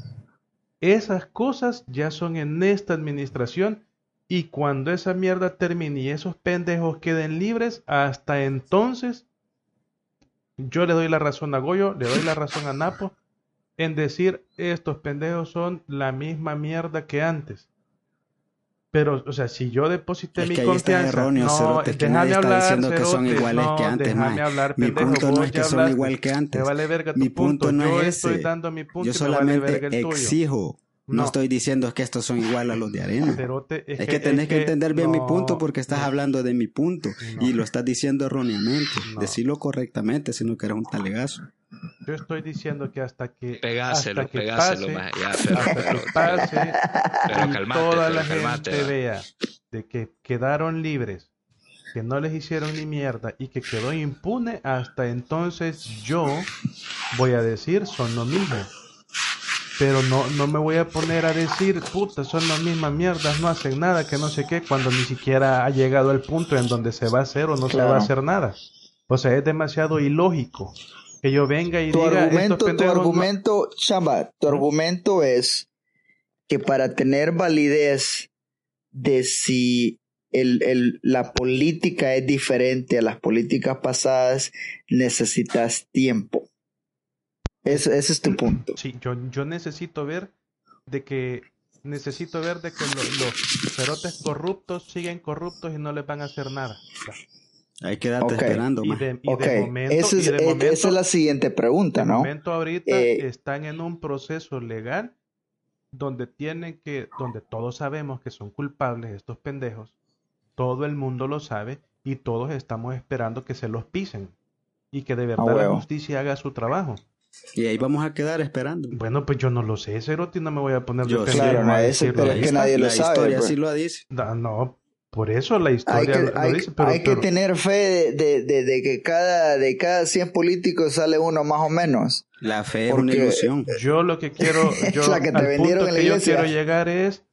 Esas cosas ya son en esta administración. Y cuando esa mierda termine y esos pendejos queden libres, hasta entonces yo le doy la razón a Goyo, le doy la razón a Napo en decir estos pendejos son la misma mierda que antes. Pero, o sea, si yo deposité Es mi que ahí está confianza, erróneo, no, cerote, que déjame nadie está hablar, diciendo que son cerote, iguales no, que antes, déjame mae. hablar, Mi pendejo, punto no vos es ya que son hablaste, igual que me antes. vale verga tu Mi punto no yo es estoy ese. dando mi punto Yo y me vale verga solamente el tuyo. exijo. No No. estoy diciendo que estos son igual a los de arena. Cerote, Es que tenés que entender bien mi no, punto porque estás no. hablando de mi punto No. y lo estás diciendo erróneamente. No. Decirlo correctamente, sino que eres un talegazo. Yo estoy diciendo que hasta que Pegáselo, pase, maje, ya, hasta que pase pero y calmate, toda pero la calmate, gente va. vea de que quedaron libres, que no les hicieron ni mierda y que quedó impune, hasta entonces yo voy a decir son lo mismo. Pero no me voy a poner a decir, puta, son las mismas mierdas, no hacen nada, que no sé qué, cuando ni siquiera ha llegado el punto en donde se va a hacer o no se va a hacer nada. O sea, es demasiado ilógico que yo venga y diga, estos pendejos Chamba, tu argumento es que para tener validez de si la política es diferente a las políticas pasadas, necesitas tiempo. Ese es tu punto. Sí, yo necesito ver de que los cerotes corruptos siguen corruptos y no les van a hacer nada. Hay que darte esperando, Y man. de momento, Esa es la siguiente pregunta, de ¿no? momento ahorita están en un proceso legal donde donde todos sabemos que son culpables estos pendejos, todo el mundo lo sabe y todos estamos esperando que se los pisen y que de verdad la justicia haga su trabajo. Y ahí vamos a quedar esperando. Bueno, pues yo no lo sé, Cerotti, no me voy a poner de pendejo claro, no, a eso, decirlo. pero es que nadie lo La sabe. historia Pues. sí lo dice. No, por eso la historia lo dice. Pero, hay que tener fe de que de cada 100 políticos sale uno más o menos. La fe es una ilusión. Yo lo que quiero, la que te al vendieron punto en la que yo iglesia. quiero llegar es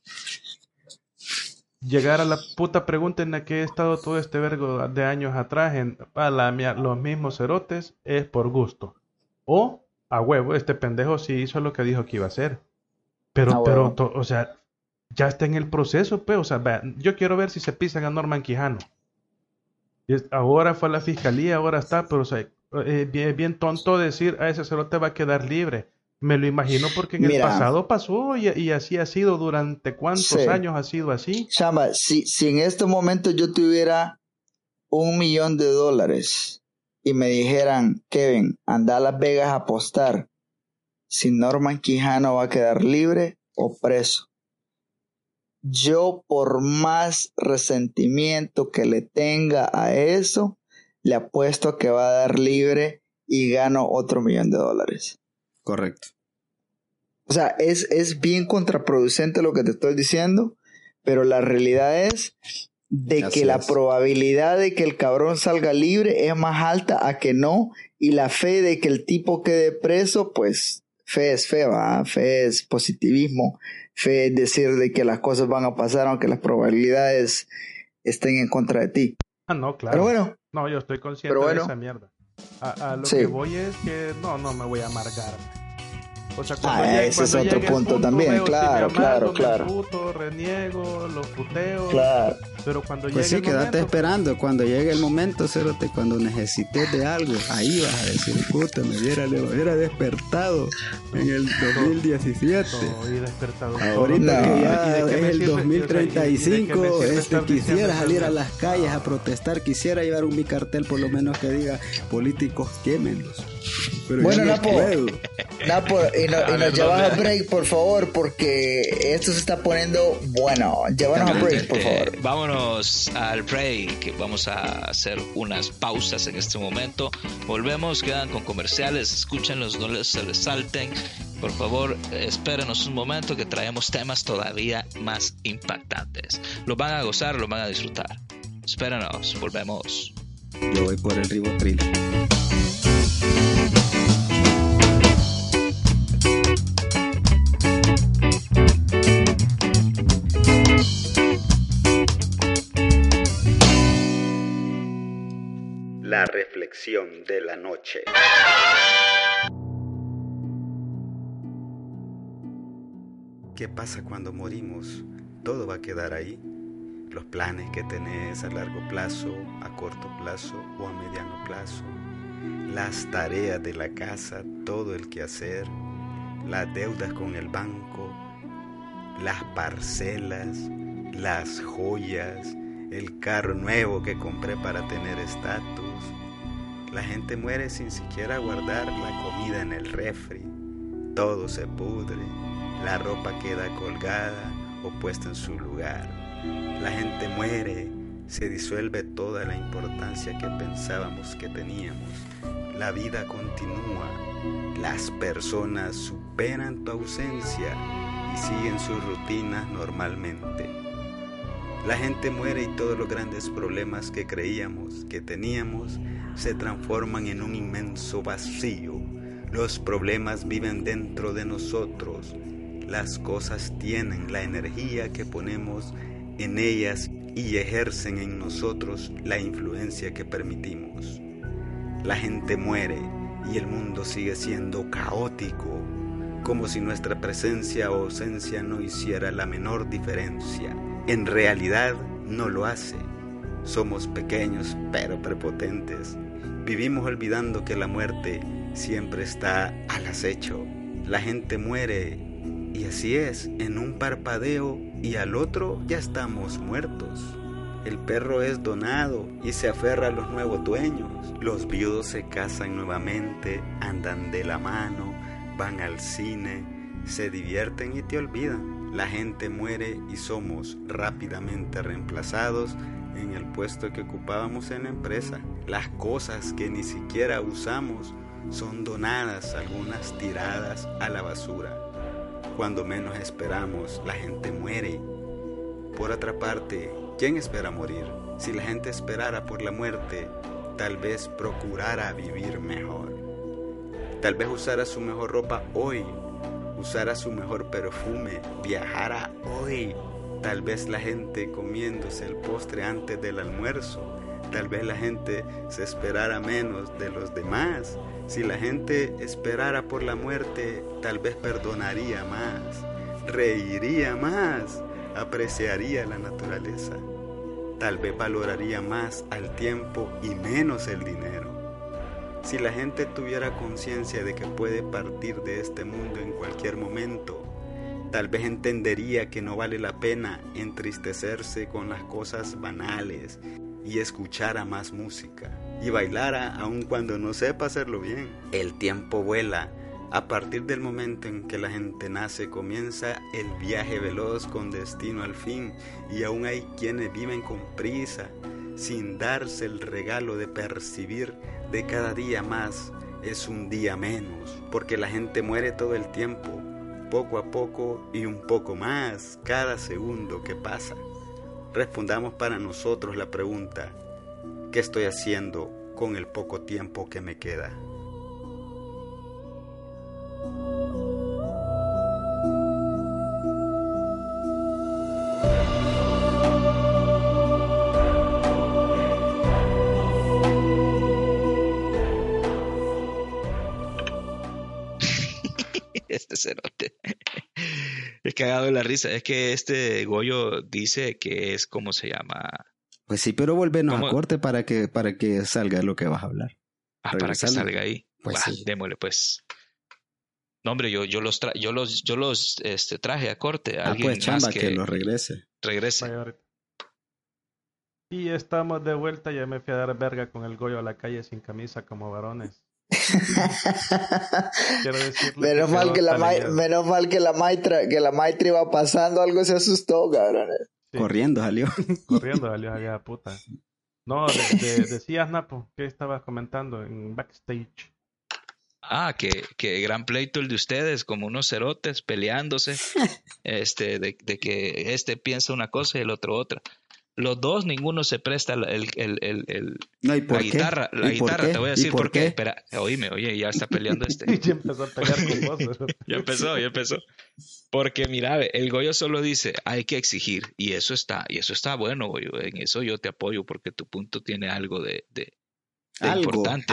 llegar a la puta pregunta en la que he estado todo este vergo de años atrás, los mismos cerotes, es por gusto. O, a huevo, este pendejo sí hizo lo que dijo que iba a hacer. Pero, o sea, ya está en el proceso, pues, o sea, yo quiero ver si se pisan a Norman Quijano. Ahora fue a la fiscalía, ahora está, pero o sea, bien tonto decir, ese cerote va a quedar libre. Me lo imagino porque en el pasado pasó y así ha sido durante cuántos años ha sido así. Chamba, si en este momento yo tuviera $1,000,000 y me dijeran, Kevin, anda a Las Vegas a apostar si Norman Quijano va a quedar libre o preso. Yo, por más resentimiento que le tenga a eso, le apuesto a que va a dar libre y gano otro $1,000,000. Correcto. O sea, es bien contraproducente lo que te estoy diciendo, pero la realidad es de Así que la es. probabilidad de que el cabrón salga libre es más alta a que no, y la fe de que el tipo quede preso, pues fe es fe, ¿va? Fe es positivismo, fe es decir de que las cosas van a pasar aunque las probabilidades estén en contra de ti. Ah, no, claro. Pero bueno, No, yo estoy consciente Pero bueno. de esa mierda. A lo Sí. que voy es que no me voy a amargar. O sea, cuando ese es cuando otro llegue el punto también, veo si claro, me amargo, claro. me emputo, reniego, los puteo. claro. Pero cuando Pues sí, llegue el quédate momento, esperando. Cuando llegue el momento, cerote, cuando necesites de algo, ahí vas a decir, puta, me hubiera despertado en el 2017. estoy despertado. Ahorita solo. que ¿Y ya de qué me es el sirve? 2035, ¿Y de qué me sirve estar quisiera diciendo salir a eso? las calles a protestar, quisiera llevar mi cartel por lo menos que diga políticos quémenlos. Pero Bueno, ya no Napo. puedo. Napo, y nos llevas a break, por favor, porque esto se está poniendo bueno. Llévanos a break, por favor. Vámonos al break. Vamos a hacer unas pausas en este momento. Volvemos, quedan con comerciales. Escúchenlos, no se les salten. Por favor, espérenos un momento que traemos temas todavía más impactantes. Los van a gozar, los van a disfrutar. Espérenos, volvemos. Yo voy por el ribotril. La reflexión de la noche. ¿Qué pasa cuando morimos? Todo va a quedar ahí. Los planes que tenés a largo plazo, a corto plazo o a mediano plazo. Las tareas de la casa, todo el quehacer. Las deudas con el banco. Las parcelas. Las joyas. El carro nuevo que compré para tener estatus. La gente muere sin siquiera guardar la comida en el refri. Todo se pudre. La ropa queda colgada o puesta en su lugar. La gente muere, se disuelve toda la importancia que pensábamos que teníamos. La vida continúa, las personas superan tu ausencia y siguen sus rutinas normalmente. La gente muere y todos los grandes problemas que creíamos que teníamos se transforman en un inmenso vacío. Los problemas viven dentro de nosotros. Las cosas tienen la energía que ponemos en ellas y ejercen en nosotros la influencia que permitimos. La gente muere y el mundo sigue siendo caótico, como si nuestra presencia o ausencia no hiciera la menor diferencia. En realidad no lo hace. Somos pequeños pero prepotentes. Vivimos olvidando que la muerte siempre está al acecho. La gente muere y así es, en un parpadeo y al otro ya estamos muertos. El perro es donado y se aferra a los nuevos dueños. Los viudos se casan nuevamente, andan de la mano, van al cine, se divierten y te olvidan. La gente muere y somos rápidamente reemplazados en el puesto que ocupábamos en la empresa. Las cosas que ni siquiera usamos son donadas, algunas tiradas a la basura. Cuando menos esperamos, la gente muere. Por otra parte, ¿quién espera morir? Si la gente esperara por la muerte, tal vez procurara vivir mejor. Tal vez usara su mejor ropa hoy, usara su mejor perfume, viajara hoy. Tal vez la gente comiéndose el postre antes del almuerzo. Tal vez la gente se esperara menos de los demás. Si la gente esperara por la muerte, tal vez perdonaría más, reiría más, apreciaría la naturaleza. Tal vez valoraría más al tiempo y menos el dinero. Si la gente tuviera conciencia de que puede partir de este mundo en cualquier momento, tal vez entendería que no vale la pena entristecerse con las cosas banales y escuchara más música y bailara aun cuando no sepa hacerlo bien. El tiempo vuela. A partir del momento en que la gente nace comienza el viaje veloz con destino al fin, y aún hay quienes viven con prisa sin darse el regalo de percibir de cada día más es un día menos, porque la gente muere todo el tiempo, poco a poco y un poco más, cada segundo que pasa. Respondamos para nosotros la pregunta: ¿qué estoy haciendo con el poco tiempo que me queda? Este cerote. Es cagado de la risa. Es que este Goyo dice que es como se llama. Pues sí, pero volvernos ¿Cómo? a corte para que salga lo que vas a hablar. Ah, para que Regresando. salga ahí. Pues Va, sí. démosle pues. No, hombre, yo los traje a corte. Ah, Alguien pues chamba, más que lo regrese. regrese. Vaya, ahorita. Y estamos de vuelta, ya me fui a dar verga con el Goyo a la calle sin camisa como varones. Quiero decirle Menos mal que menos la maitra iba pasando, algo se asustó, cabrón. Corriendo salió. corriendo salió a puta. No, decías, Napo, ¿qué estabas comentando en backstage? Ah, que gran pleito el de ustedes, como unos cerotes peleándose, de que este piensa una cosa y el otro otra. Los dos, ninguno se presta No, ¿y la por qué? guitarra. La ¿Y por guitarra, qué? te voy a ¿Y decir por por qué. qué? Espera, oye, ya está peleando Y ya empezó a pelear con vos. Ya empezó. Porque mira, ve, el Goyo solo dice, hay que exigir, y eso está bueno, Goyo. En eso yo te apoyo porque tu punto tiene algo de importante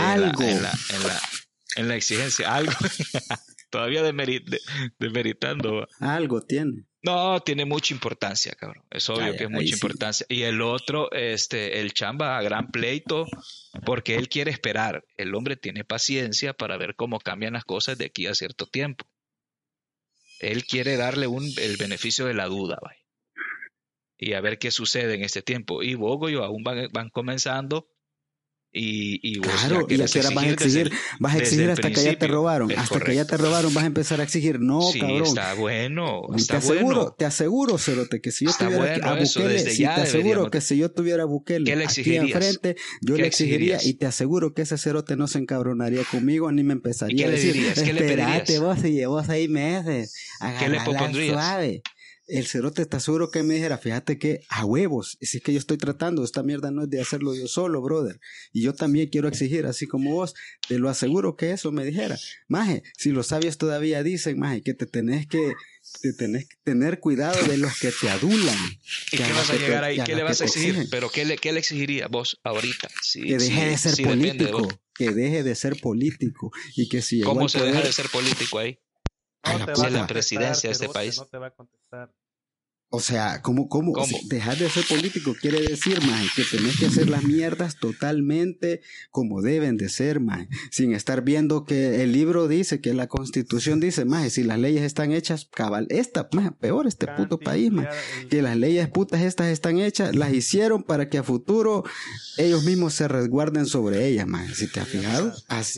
en la exigencia, algo. Todavía demeritando. Algo tiene. No, tiene mucha importancia, cabrón. Es obvio Ay, que es ahí mucha sí. importancia. Y el otro, el chamba a gran pleito, porque él quiere esperar. El hombre tiene paciencia para ver cómo cambian las cosas de aquí a cierto tiempo. Él quiere darle el beneficio de la duda, vaya. Y a ver qué sucede en este tiempo. Y vos, Goyo, aún van comenzando. Y vos Claro, ya y a querés qué hora vas a exigir exigir, vas a exigir hasta que ya te robaron, Es hasta que ya te correcto. robaron, vas a empezar a exigir, no, Sí, cabrón. está bueno, está Te aseguro, Cerote, que si yo Está tuviera bueno a eso, Bukele, desde si ya te aseguro deberíamos- que si yo tuviera a Bukele ¿Qué le aquí exigirías? enfrente, yo ¿Qué le exigiría exigirías? y te aseguro que ese Cerote no se encabronaría conmigo ni me ¿Y empezaría qué a le decir, dirías? ¿Qué le espérate pedirías? vos, si llevo 6 meses, ¿Qué le agarrala propondrías? suave. El Cerote te aseguro que me dijera, fíjate que a huevos, si es que yo estoy tratando, esta mierda no es de hacerlo yo solo, brother, y yo también quiero exigir, así como vos, te lo aseguro que eso me dijera. Maje, si los sabios todavía dicen, maje, que te tenés que tener cuidado de los que te adulan. ¿Y que qué los vas a que llegar te- ahí? que a ¿Qué los le que vas a te exigir? exigen. ¿Pero qué le exigiría vos ahorita? Sí, Que deje de ser sí depende de político, vos. que deje de ser político, y que si llegó ¿Cómo al se deja poder, de ser político ahí? a No la te Esa va es a la contestar, presidencia de este cerote, país. no te va a contestar. o sea, ¿cómo? ¿Cómo? Si dejar de ser político quiere decir, maje, que tenés que hacer las mierdas totalmente como deben de ser, maje, sin estar viendo que el libro dice, que la Constitución dice, maje, si las leyes están hechas, cabal, maje, peor este puto país, maje, que las leyes putas estas están hechas, las hicieron para que a futuro ellos mismos se resguarden sobre ellas, maje. Si te has fijado, así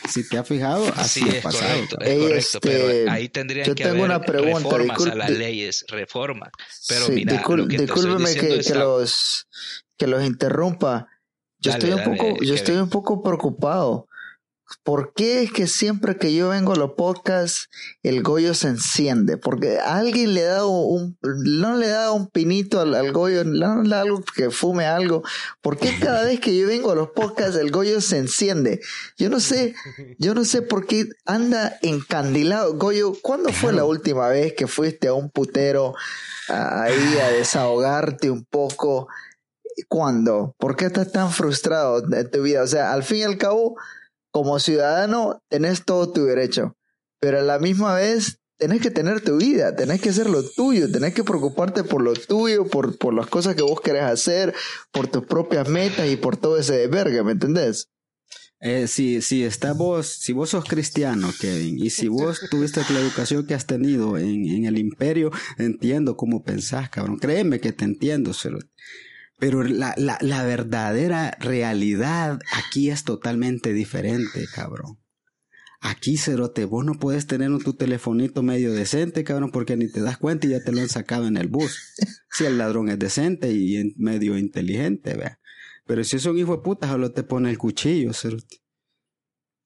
Sí, ha es pasado. correcto, cabrón. pero ahí tendrían yo que tengo haber una pregunta, reformas a las leyes, reformas. Pero sí, mira, lo que te estoy discúlpeme diciendo que los interrumpa. Yo Dale, estoy Kevin. un poco preocupado. ¿Por qué es que siempre que yo vengo a los podcasts el Goyo se enciende? Porque alguien le da no le da un pinito al Goyo, no le da algo que fume algo. ¿Por qué cada vez que yo vengo a los podcasts el Goyo se enciende? Yo no sé por qué anda encandilado. Goyo, ¿cuándo fue la última vez que fuiste a un putero ahí a desahogarte un poco? ¿Cuándo? ¿Por qué estás tan frustrado de tu vida? O sea, al fin y al cabo, como ciudadano tenés todo tu derecho, pero a la misma vez tenés que tener tu vida, tenés que hacer lo tuyo, tenés que preocuparte por lo tuyo, por las cosas que vos querés hacer, por tus propias metas y por todo ese verga, ¿me entendés? Si vos sos cristiano, Kevin, y si vos tuviste la educación que has tenido en el imperio, entiendo cómo pensás, cabrón. Créeme que te entiendo, pero la verdadera realidad aquí es totalmente diferente, cabrón. Aquí, cerote, vos no puedes tener tu telefonito medio decente, cabrón, porque ni te das cuenta y ya te lo han sacado en el bus. Si el ladrón es decente y medio inteligente, vea. Pero si es un hijo de puta, solo te pone el cuchillo, cerote.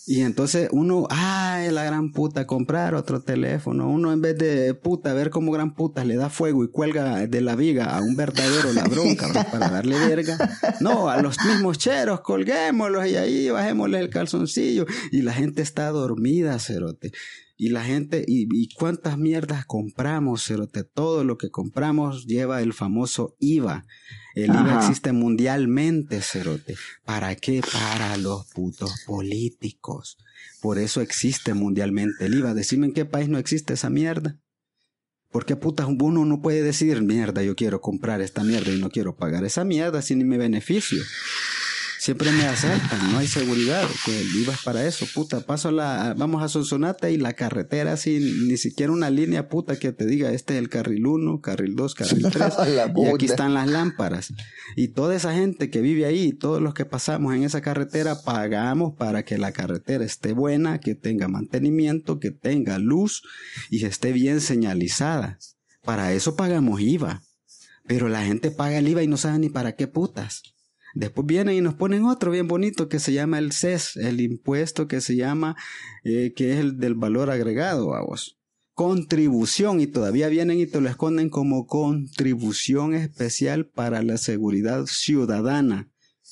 Y entonces uno, ay, la gran puta, comprar otro teléfono. Uno en vez de puta, ver cómo gran puta le da fuego y cuelga de la viga a un verdadero ladrón, cabrón, para darle verga. No, a los mismos cheros, colguémoslos y ahí bajémosles el calzoncillo. Y la gente está dormida, cerote. Y la gente, y cuántas mierdas compramos, cerote. Todo lo que compramos lleva el famoso IVA. El IVA existe mundialmente, cerote. ¿Para qué? Para los putos políticos. Por eso existe mundialmente el IVA. Decime en qué país no existe esa mierda. ¿Por qué putas uno no puede decir, mierda, yo quiero comprar esta mierda y no quiero pagar esa mierda sin me beneficio? Siempre me asaltan, no hay seguridad, que el IVA es para eso, puta, vamos a Sonsonate y la carretera sin ni siquiera una línea puta que te diga, este es el carril 1, carril 2, carril 3, y aquí están las lámparas. Y toda esa gente que vive ahí, todos los que pasamos en esa carretera, pagamos para que la carretera esté buena, que tenga mantenimiento, que tenga luz y esté bien señalizada. Para eso pagamos IVA. Pero la gente paga el IVA y no sabe ni para qué putas. Después vienen y nos ponen otro bien bonito que se llama el CES, el impuesto que se llama, que es el del valor agregado, vamos. Contribución, y todavía vienen y te lo esconden como contribución especial para la seguridad ciudadana.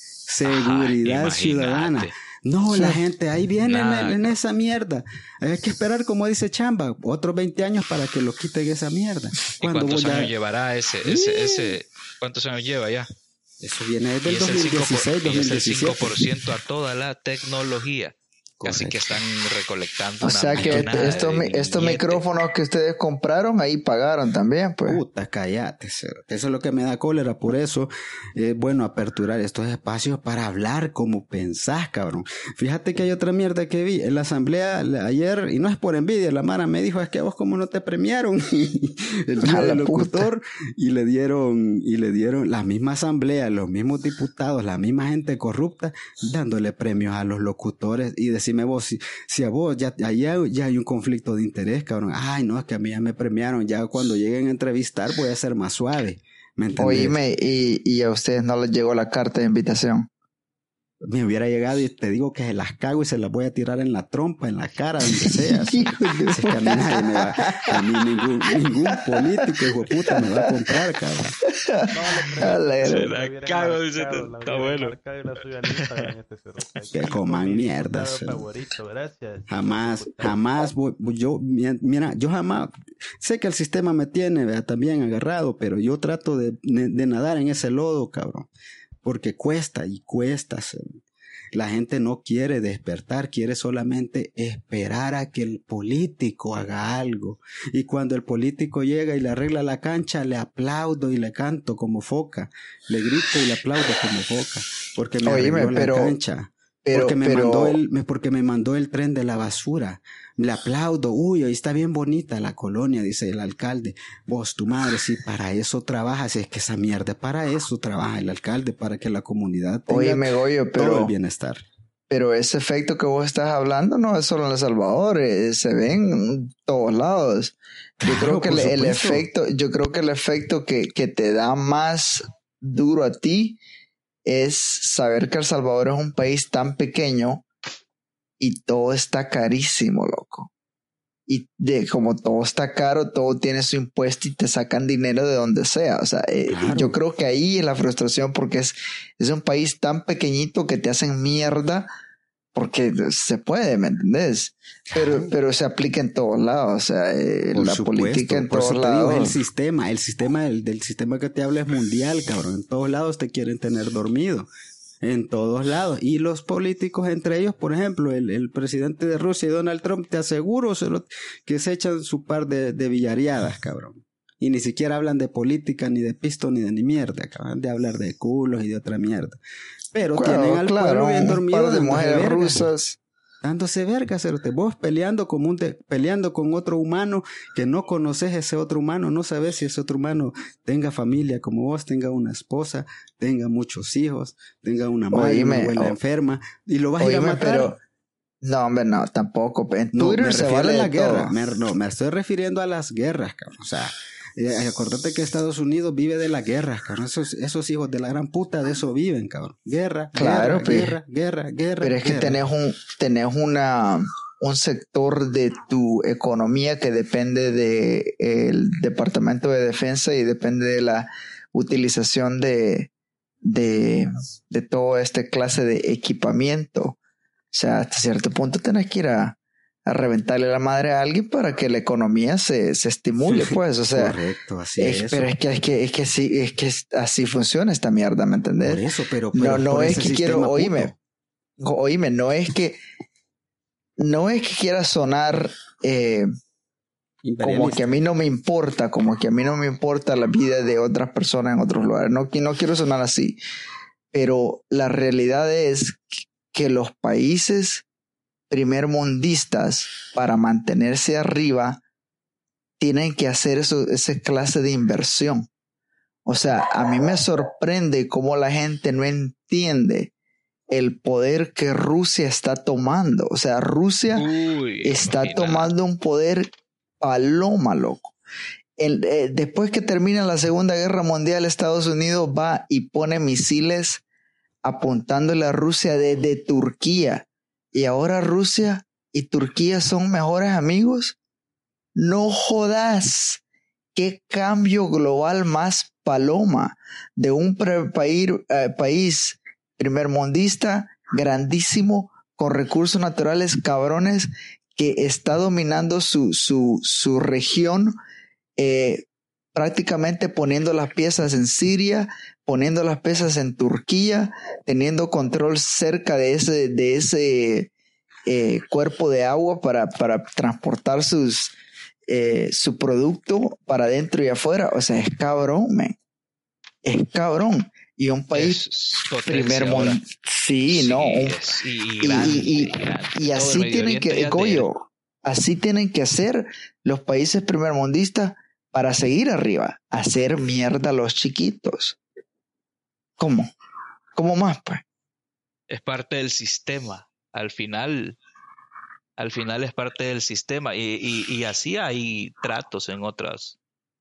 Seguridad ciudadana. No, la gente ahí viene en esa mierda. Hay que esperar, como dice Chamba, otros 20 años para que lo quiten esa mierda. ¿Cuántos años llevará ese? ¿Cuántos años lleva ya? Eso viene desde el 2016, 2017. Y es el 5% a toda la tecnología. Correcto. Así que están recolectando. O sea que estos micrófonos que ustedes compraron, ahí pagaron también, pues. Puta, cállate. Eso es lo que me da cólera. Por eso es bueno aperturar estos espacios para hablar como pensás, cabrón. Fíjate que hay otra mierda que vi en la asamblea ayer, y no es por envidia, la Mara me dijo, es que a vos como no te premiaron el día del locutor, y le dieron la misma asamblea, los mismos diputados, la misma gente corrupta, dándole premios a los locutores y decirme vos, si a vos ya hay un conflicto de interés, cabrón. Ay, no, es que a mí ya me premiaron, ya cuando lleguen a entrevistar voy a ser más suave. ¿Me entendés? Oíme, y a ustedes no les llegó la carta de invitación. Me hubiera llegado y te digo que se las cago y se las voy a tirar en la trompa, en la cara, donde sea. Si es que a mí nadie me va, a mí ningún político, hijo de puta, me va a comprar, cabrón. Se la cago, dice, está bueno. Que coman mierdas. Jamás mira, yo jamás, sé que el sistema me tiene, ¿verdad?, también agarrado, pero yo trato de nadar en ese lodo, cabrón. Porque cuesta. La gente no quiere despertar, quiere solamente esperar a que el político haga algo. Y cuando el político llega y le arregla la cancha, le aplaudo y le canto como foca. Le grito y le aplaudo como foca. Porque me arregló la cancha. Porque me mandó el tren de la basura. Le aplaudo. Uy, ahí está bien bonita la colonia, dice el alcalde. Vos, tu madre, sí, para eso trabajas. Es que esa mierda, para eso trabaja el alcalde, para que la comunidad tenga todo el bienestar. Pero ese efecto que vos estás hablando no es solo en El Salvador, se ve en todos lados. Yo creo que el efecto que te da más duro a ti es saber que El Salvador es un país tan pequeño y todo está carísimo, loco. Y como todo está caro, todo tiene su impuesto y te sacan dinero de donde sea. O sea, claro. Yo creo que ahí es la frustración porque es un país tan pequeñito que te hacen mierda porque se puede, ¿me entendés? Pero se aplica en todos lados. O sea, la política en todos lados. El sistema del sistema que te habla es mundial, cabrón. En todos lados te quieren tener dormido. En todos lados. Y los políticos entre ellos, por ejemplo, el presidente de Rusia y Donald Trump, te aseguro que se echan su par de villariadas, cabrón. Y ni siquiera hablan de política, ni de pisto, ni de ni mierda. Acaban de hablar de culos y de otra mierda. Pero tienen al pueblo bien dormido. Par de mujeres rusas. Dándose verga, cerote. Vos peleando con otro humano que no conoces ese otro humano, no sabes si ese otro humano tenga familia como vos, tenga una esposa, tenga muchos hijos, tenga una madre, una abuela enferma, y lo vas a ir a matar. Pero, no, hombre, no, tampoco. En no, Twitter me se refiero vale a la guerra. todo. Me estoy refiriendo a las guerras, cabrón. O sea, Acordate que Estados Unidos vive de la guerra, cabrón. Esos hijos de la gran puta de eso viven, cabrón. Guerra, Claro, guerra. Pero es que tenés un sector de tu economía que depende del Departamento de Defensa y depende de la utilización de toda esta clase de equipamiento. O sea, hasta cierto punto tenés que ir a reventarle la madre a alguien para que la economía se estimule, pues. O sea, correcto, así es. Pero es que así funciona esta mierda, ¿me entendés? Por eso, pero no es ese que quiero, sistema oíme, no es que quiera sonar como que a mí no me importa, la vida de otras personas en otros lugares. No quiero sonar así, pero la realidad es que los países primermundistas, para mantenerse arriba, tienen que hacer esa clase de inversión. O sea, a mí me sorprende cómo la gente no entiende el poder que Rusia está tomando. O sea, Rusia está tomando un poder paloma, loco. Después que termina la Segunda Guerra Mundial, Estados Unidos va y pone misiles apuntándole a Rusia desde Turquía. Y ahora Rusia y Turquía son mejores amigos. No jodas. Qué cambio global más paloma de un país primermundista grandísimo con recursos naturales cabrones que está dominando su región, prácticamente poniendo las piezas en Siria, poniendo las piezas en Turquía, teniendo control cerca de ese cuerpo de agua para transportar su producto para adentro y afuera. O sea, es cabrón, man. Es cabrón. Y un país primer mundo. Sí, no. Y así tienen que, Goyo, así tienen que hacer los países primermundistas para seguir arriba, hacer mierda a los chiquitos. ¿Cómo? ¿Cómo más, pues? Es parte del sistema. Al final es parte del sistema. Y así hay tratos en otros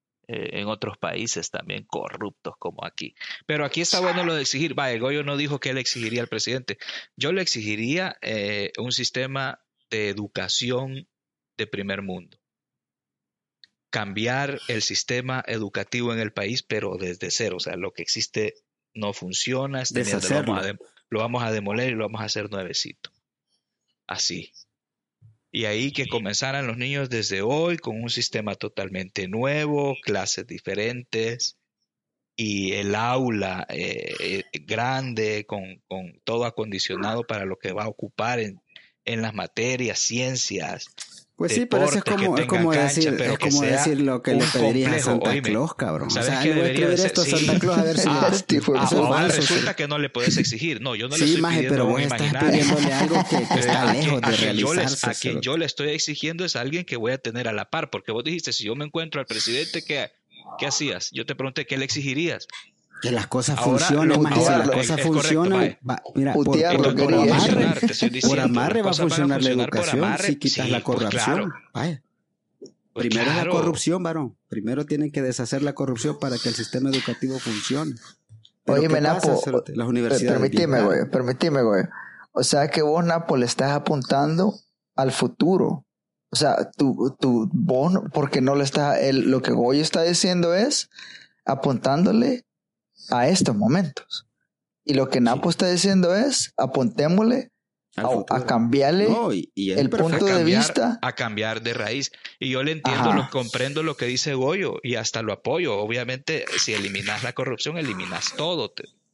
países también corruptos como aquí. Pero aquí está bueno lo de exigir. Vaya, Goyo no dijo que él exigiría al presidente. Yo le exigiría un sistema de educación de primer mundo. Cambiar el sistema educativo en el país, pero desde cero. O sea, lo que existe no funciona. Lo vamos a demoler y lo vamos a hacer nuevecito. Así. Y ahí que comenzaran los niños desde hoy con un sistema totalmente nuevo, clases diferentes y el aula grande con todo acondicionado para lo que va a ocupar en las materias, ciencias. Pues sí, pero eso es como decir lo que le pedirías a Santa Claus, cabrón. ¿Sabes o sea, qué le voy a escribir esto a Santa Claus a ver si ahora resulta que no le puedes exigir. No, yo no le estoy pidiendo pero un vos estás imaginario. pidiéndole algo que está lejos de realizarse. A quien yo le estoy exigiendo es a alguien que voy a tener a la par, porque vos dijiste, si yo me encuentro al presidente, ¿qué hacías? Yo te pregunté, ¿qué le exigirías? Que las cosas funcionen, más si las cosas funcionan, mira, por amarre va a funcionar la educación si quitas la corrupción. Vaya. Primero es la corrupción, varón. Primero tienen que deshacer la corrupción para que el sistema educativo funcione. Oye, Napo, las universidades permíteme, güey. O sea que vos, Napo, le estás apuntando al futuro. O sea, vos, porque no le estás, lo que Goyo está diciendo es apuntándole a estos momentos. Y lo que Napo está diciendo es apuntémosle a cambiarle el punto de vista. A cambiar de raíz. Y yo le entiendo, comprendo lo que dice Goyo y hasta lo apoyo. Obviamente, si eliminas la corrupción, eliminas todo.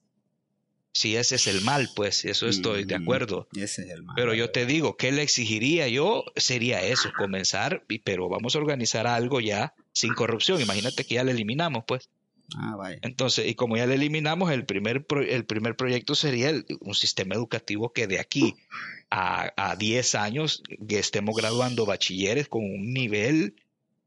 Si ese es el mal, pues eso estoy de acuerdo. Ese es el mal. Pero yo te digo, ¿qué le exigiría yo? Sería eso, comenzar, pero vamos a organizar algo ya sin corrupción. Imagínate que ya le eliminamos, pues. Vaya. Entonces, y como ya le eliminamos, el primer proyecto sería un sistema educativo que de aquí a 10 años que estemos graduando bachilleres con un nivel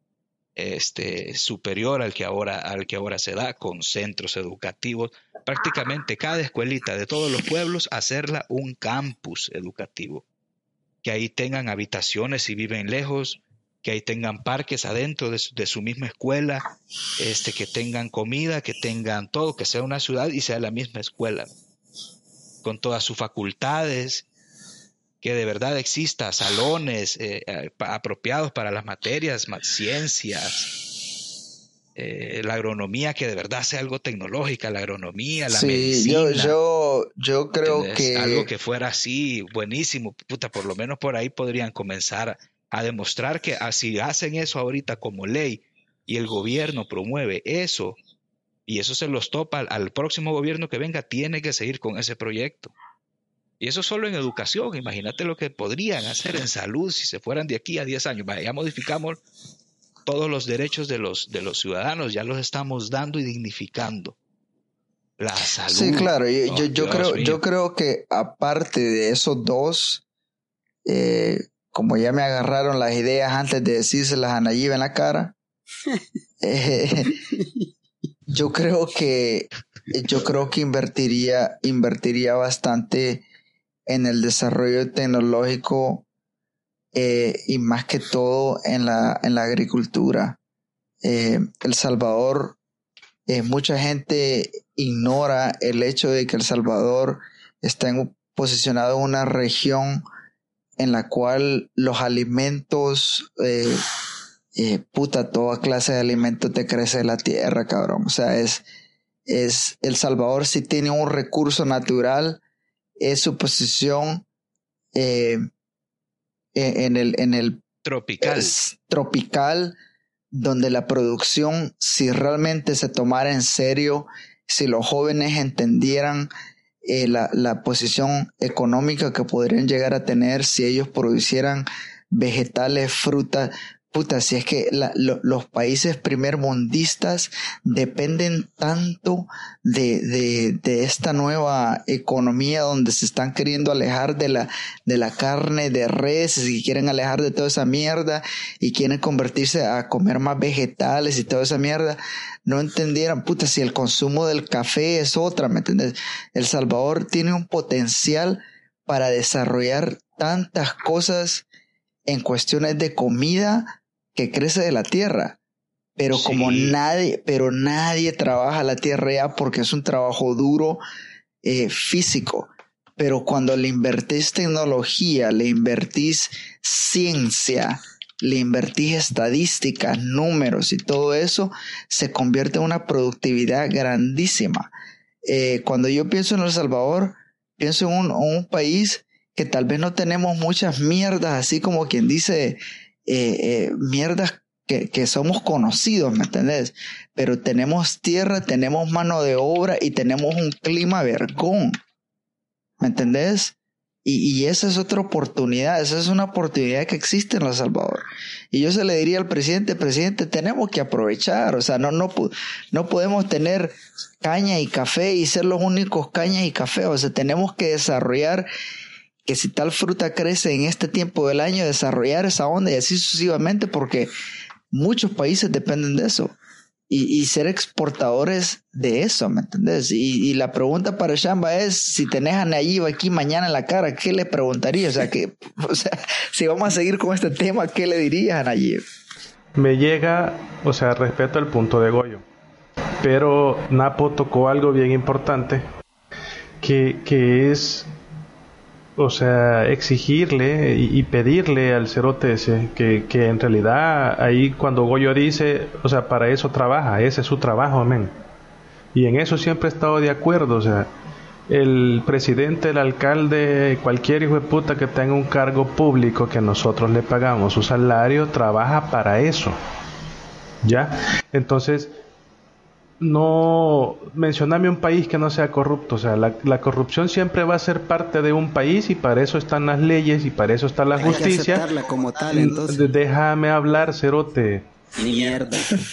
superior al que ahora se da, con centros educativos, prácticamente cada escuelita de todos los pueblos hacerla un campus educativo, que ahí tengan habitaciones si viven lejos, que ahí tengan parques adentro de su misma escuela, que tengan comida, que tengan todo, que sea una ciudad y sea la misma escuela, con todas sus facultades, que de verdad exista salones apropiados para las materias, ciencias, la agronomía, que de verdad sea algo tecnológica, la agronomía, la medicina. Yo creo que algo que fuera así, buenísimo, puta, por lo menos por ahí podrían comenzar a demostrar que si hacen eso ahorita como ley y el gobierno promueve eso y eso se los topa al próximo gobierno que venga, tiene que seguir con ese proyecto. Y eso solo en educación. Imagínate lo que podrían hacer en salud si se fueran de aquí a 10 años. Ya modificamos todos los derechos de los ciudadanos, ya los estamos dando y dignificando. La salud. Sí, claro. Yo creo que aparte de esos dos, como ya me agarraron las ideas antes de decírselas a Nayib en la cara, yo creo que invertiría bastante en el desarrollo tecnológico y más que todo en la agricultura. El Salvador, mucha gente ignora el hecho de que El Salvador está posicionado en una región en la cual los alimentos, toda clase de alimentos te crece de la tierra, cabrón. O sea, El Salvador sí tiene un recurso natural, es su posición en el tropical, donde la producción, si realmente se tomara en serio, si los jóvenes entendieran la posición económica que podrían llegar a tener si ellos producieran vegetales, frutas. Puta, si es que los países primermundistas dependen tanto de esta nueva economía donde se están queriendo alejar de la carne de res y quieren alejar de toda esa mierda y quieren convertirse a comer más vegetales y toda esa mierda, no entendieran, puta, si el consumo del café es otra, ¿me entiendes? El Salvador tiene un potencial para desarrollar tantas cosas en cuestiones de comida que crece de la tierra, pero sí. Como nadie trabaja la tierra ya porque es un trabajo duro, físico, pero cuando le invertís tecnología, le invertís ciencia, le invertís estadísticas, números y todo eso, se convierte en una productividad grandísima. Cuando yo pienso en El Salvador, pienso en un país que tal vez no tenemos muchas mierdas, así como quien dice, mierdas que somos conocidos, ¿me entendés? Pero tenemos tierra, tenemos mano de obra y tenemos un clima vergón, ¿me entendés? Y esa es otra oportunidad, esa es una oportunidad que existe en El Salvador. Y yo se le diría al presidente, tenemos que aprovechar, o sea, no podemos tener caña y café y ser los únicos caña y café, o sea, tenemos que desarrollar que si tal fruta crece en este tiempo del año, desarrollar esa onda y así sucesivamente, porque muchos países dependen de eso y ser exportadores de eso, ¿me entendés? Y la pregunta para Shamba es, si tenés a Nayib aquí mañana en la cara, ¿qué le preguntarías? O sea, si vamos a seguir con este tema, ¿qué le dirías a Nayib? Me llega, o sea, respeto el punto de Goyo, pero Napo tocó algo bien importante, que es, o sea, exigirle y pedirle al cerote ese que en realidad ahí cuando Goyo dice, o sea, para eso trabaja, ese es su trabajo, men. Y en eso siempre he estado de acuerdo, o sea, el presidente, el alcalde, cualquier hijo de puta que tenga un cargo público que nosotros le pagamos su salario, trabaja para eso, ¿ya? Entonces, no, mencioname un país que no sea corrupto, o sea, la corrupción siempre va a ser parte de un país y para eso están las leyes y para eso está la justicia. Hay que aceptarla como tal, entonces. Déjame hablar, cerote. Mierda.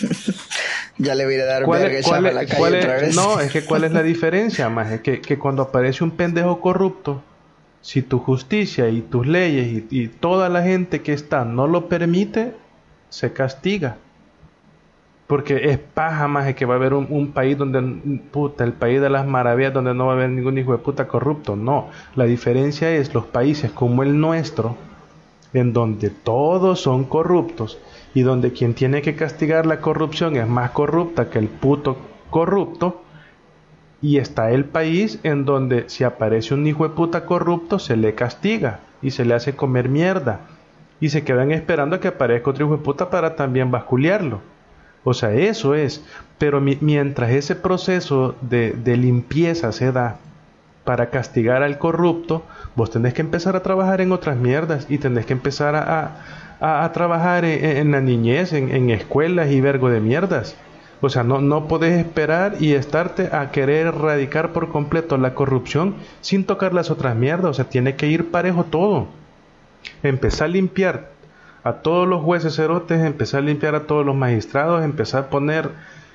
Ya le voy a dar verga echame a la calle otra vez. No, es que ¿cuál es la diferencia, maje? Que cuando aparece un pendejo corrupto, si tu justicia y tus leyes y toda la gente que está no lo permite, se castiga. Porque es paja, maje, que va a haber un país donde, puta, el país de las maravillas, donde no va a haber ningún hijo de puta corrupto. No, la diferencia es los países como el nuestro, en donde todos son corruptos y donde quien tiene que castigar la corrupción es más corrupta que el puto corrupto, y está el país en donde si aparece un hijo de puta corrupto se le castiga y se le hace comer mierda y se quedan esperando a que aparezca otro hijo de puta para también basculearlo. O sea, eso es. Pero mientras ese proceso de limpieza se da para castigar al corrupto, vos tenés que empezar a trabajar en otras mierdas y tenés que empezar a trabajar en la niñez, en escuelas y vergo de mierdas. O sea, no podés esperar y estarte a querer erradicar por completo la corrupción sin tocar las otras mierdas. O sea, tiene que ir parejo todo. Empezar a limpiar a todos los jueces cerotes, empezar a limpiar a todos los magistrados, empezar a poner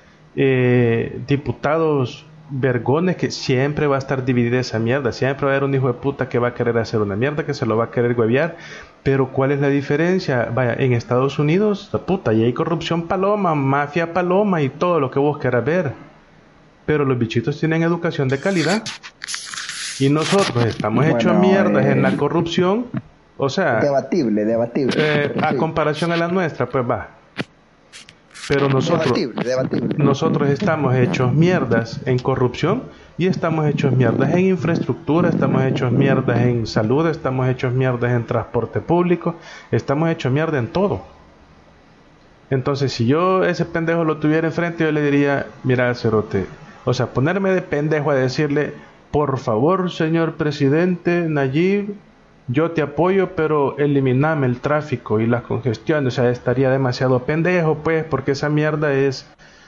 diputados vergones, que siempre va a estar dividida esa mierda. Siempre va a haber un hijo de puta que va a querer hacer una mierda, que se lo va a querer huevear. Pero ¿cuál es la diferencia? Vaya, en Estados Unidos, la puta, y hay corrupción paloma, mafia paloma y todo lo que vos quieras ver. Pero los bichitos tienen educación de calidad. Y nosotros estamos hechos mierdas en la corrupción. O sea, debatible. A comparación a la nuestra, pues va. Pero nosotros estamos hechos mierdas en corrupción y estamos hechos mierdas en infraestructura, estamos hechos mierdas en salud, estamos hechos mierdas en transporte público, estamos hechos mierda en todo. Entonces, si yo ese pendejo lo tuviera enfrente, yo le diría, mira, cerote, o sea, ponerme de pendejo a decirle, por favor, señor presidente Nayib, yo te apoyo, pero eliminame el tráfico y la congestión. O sea, estaría demasiado pendejo, pues, porque esa mierda es...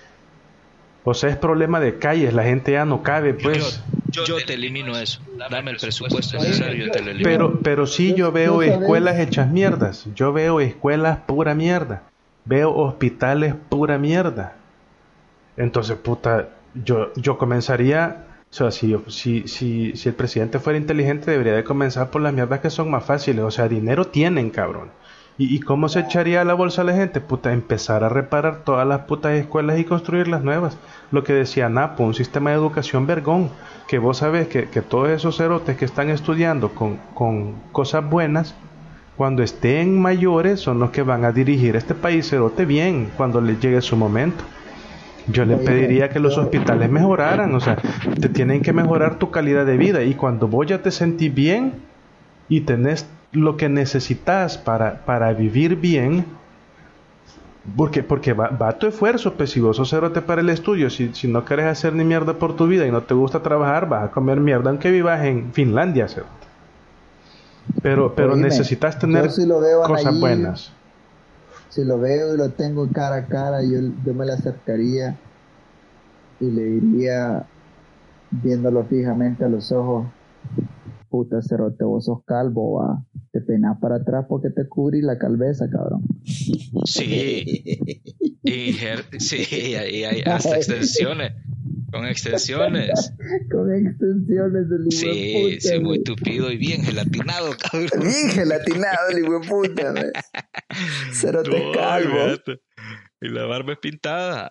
O sea, es problema de calles, la gente ya no cabe, pues. Yo te elimino eso. Dame el presupuesto necesario, yo te lo elimino. Pero sí yo veo escuelas hechas mierdas. Yo veo escuelas pura mierda. Veo hospitales pura mierda. Entonces, puta, yo comenzaría... O sea, si el presidente fuera inteligente, debería de comenzar por las mierdas que son más fáciles. O sea, dinero tienen, cabrón. ¿Y cómo se echaría a la bolsa a la gente? Puta, empezar a reparar todas las putas escuelas y construir las nuevas. Lo que decía Napo, un sistema de educación vergón. Que vos sabés que todos esos cerotes que están estudiando con cosas buenas, cuando estén mayores, son los que van a dirigir este país cerote bien, cuando les llegue su momento. Yo le pediría que los hospitales mejoraran, o sea, te tienen que mejorar tu calidad de vida, y cuando vos ya te sentís bien y tenés lo que necesitas para vivir bien, porque va tu esfuerzo, pues si vos sos cerote para el estudio, si no querés hacer ni mierda por tu vida y no te gusta trabajar, vas a comer mierda aunque vivas en Finlandia, cerote. Pero necesitas tener cosas buenas. Si lo veo y lo tengo cara a cara, yo me le acercaría y le diría, viéndolo fijamente a los ojos, puta cerote, vos sos calvo, va. Te peinás para atrás porque te cubrís la calveza, cabrón. Sí. Sí, hay hasta extensiones. Con extensiones. Con extensiones del hijo de puta. Sí, muy tupido y bien gelatinado, cabrón. Bien gelatinado el hijo de puta, ¿ves? Cerote calvo. Y la barba es pintada.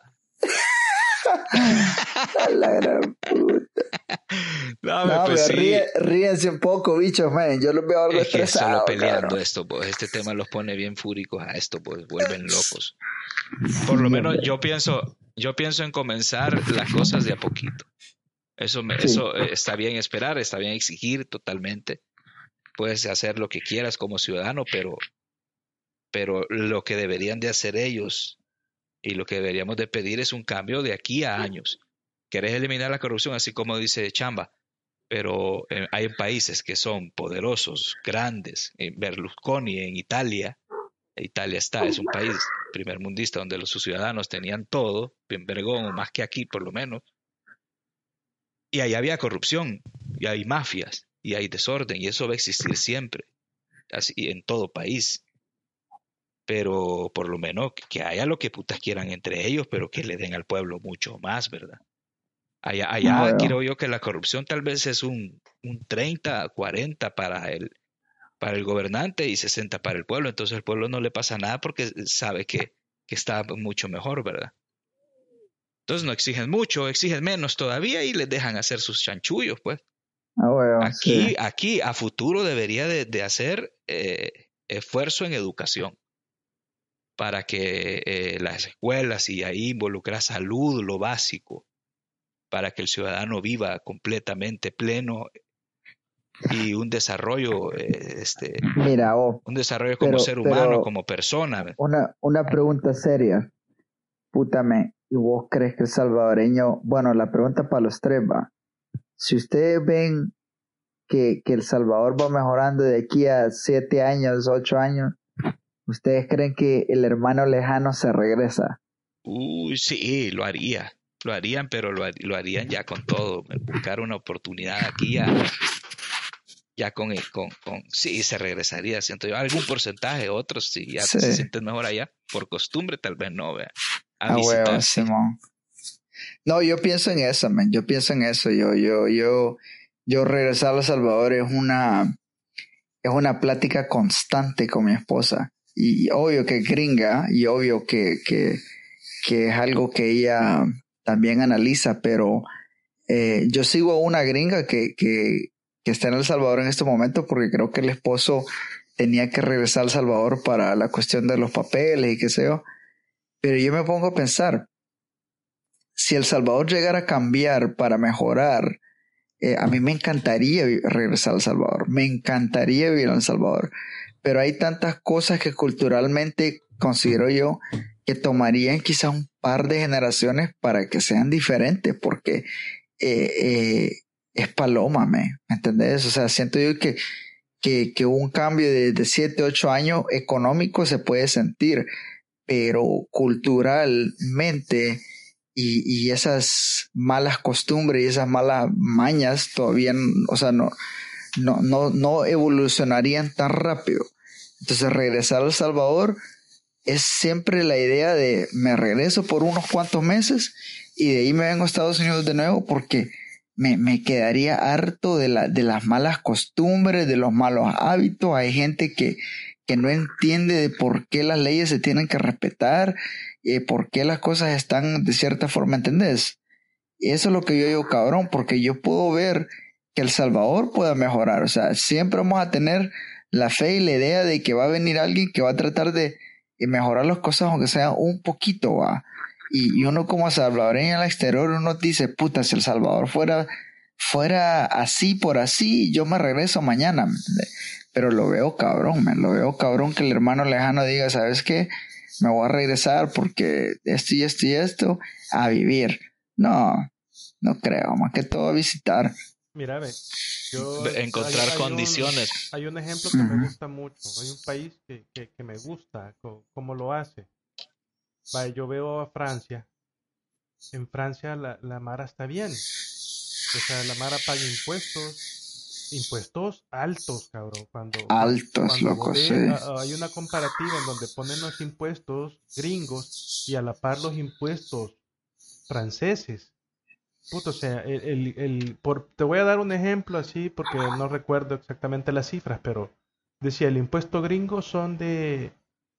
A la gran puta. No, pues sí. Ríense un poco, bichos, man. Yo los veo algo es que estresado. Solo peleando cabrón. esto, pues este tema los pone bien fúricos a esto, pues vuelven locos. Por lo menos yo pienso en comenzar las cosas de a poquito. Eso está bien esperar, está bien exigir totalmente. Puedes hacer lo que quieras como ciudadano, pero lo que deberían de hacer ellos y lo que deberíamos de pedir es un cambio de aquí a años. ¿Querés eliminar la corrupción? Así como dice Chamba, pero hay países que son poderosos, grandes. Berlusconi en Italia es un país primermundista donde sus ciudadanos tenían todo, bien vergón, más que aquí por lo menos. Y ahí había corrupción, y hay mafias, y hay desorden, y eso va a existir siempre, así en todo país. Pero por lo menos que haya lo que putas quieran entre ellos, pero que le den al pueblo mucho más, ¿verdad? Allá creo yo que la corrupción tal vez es un 30, 40 para el gobernante y 60 para el pueblo. Entonces el pueblo no le pasa nada porque sabe que está mucho mejor, ¿verdad? Entonces no exigen mucho, exigen menos todavía y les dejan hacer sus chanchullos, pues. Aquí a futuro debería de hacer esfuerzo en educación para que las escuelas y ahí involucrar salud, lo básico, para que el ciudadano viva completamente pleno y un desarrollo, Mira, un desarrollo como ser humano, como persona. Una pregunta seria. Pútame, ¿y vos crees que el salvadoreño, bueno, la pregunta para los tres va, si ustedes ven que El Salvador va mejorando de aquí a 7 años, 8 años, ¿ustedes creen que el hermano lejano se regresa? Uy, sí, lo harían, pero lo harían ya con todo, buscar una oportunidad aquí ya sí, se regresaría, siento yo, algún porcentaje, otros sí, ya Sí. se sienten mejor allá, por costumbre tal vez no, vea, a Ah, visitar, huevo, sí. Simón. No, yo pienso en eso, man. Yo pienso en eso. Yo regresar a El Salvador es una plática constante con mi esposa. Y obvio que es gringa, y obvio que es algo que ella también analiza, pero yo sigo a una gringa que está en El Salvador en este momento porque creo que el esposo tenía que regresar a El Salvador para la cuestión de los papeles y qué sé yo. Pero yo me pongo a pensar, si El Salvador llegara a cambiar para mejorar, a mí me encantaría regresar a El Salvador, me encantaría vivir en El Salvador, pero hay tantas cosas que culturalmente considero yo que tomarían quizás un par de generaciones para que sean diferentes, porque es paloma, ¿me entendés? O sea, siento yo que un cambio de 7, 8 años económico se puede sentir, pero culturalmente y esas malas costumbres y esas malas mañas todavía, o sea, no evolucionarían tan rápido. Entonces regresar a El Salvador es siempre la idea de me regreso por unos cuantos meses y de ahí me vengo a Estados Unidos de nuevo porque me quedaría harto de las malas costumbres, de los malos hábitos. Hay gente que no entiende de por qué las leyes se tienen que respetar, por qué las cosas están de cierta forma, ¿entendés? Y eso es lo que yo digo, cabrón, porque yo puedo ver que El Salvador pueda mejorar. O sea, siempre vamos a tener la fe y la idea de que va a venir alguien que va a tratar de mejorar las cosas, aunque sea un poquito, va. Y uno como salvadoreño al exterior, uno dice, puta, si El Salvador fuera así por así, yo me regreso mañana, ¿me entiendes? Pero lo veo cabrón, lo veo cabrón que el hermano lejano diga, ¿sabes qué? Me voy a regresar porque esto y esto y esto, a vivir. No creo, más que todo a visitar. Mira, ve, Encontrar condiciones. Hay un ejemplo que me gusta mucho. Hay un país que me gusta cómo lo hace. Vaya, yo veo a Francia. En Francia la Mara está bien. O sea, la Mara paga impuestos altos, cabrón. Altos, loco, sí. Hay una comparativa en donde ponen los impuestos gringos y a la par los impuestos franceses. Puto, o sea, te voy a dar un ejemplo así porque no recuerdo exactamente las cifras, pero decía, el impuesto gringo son de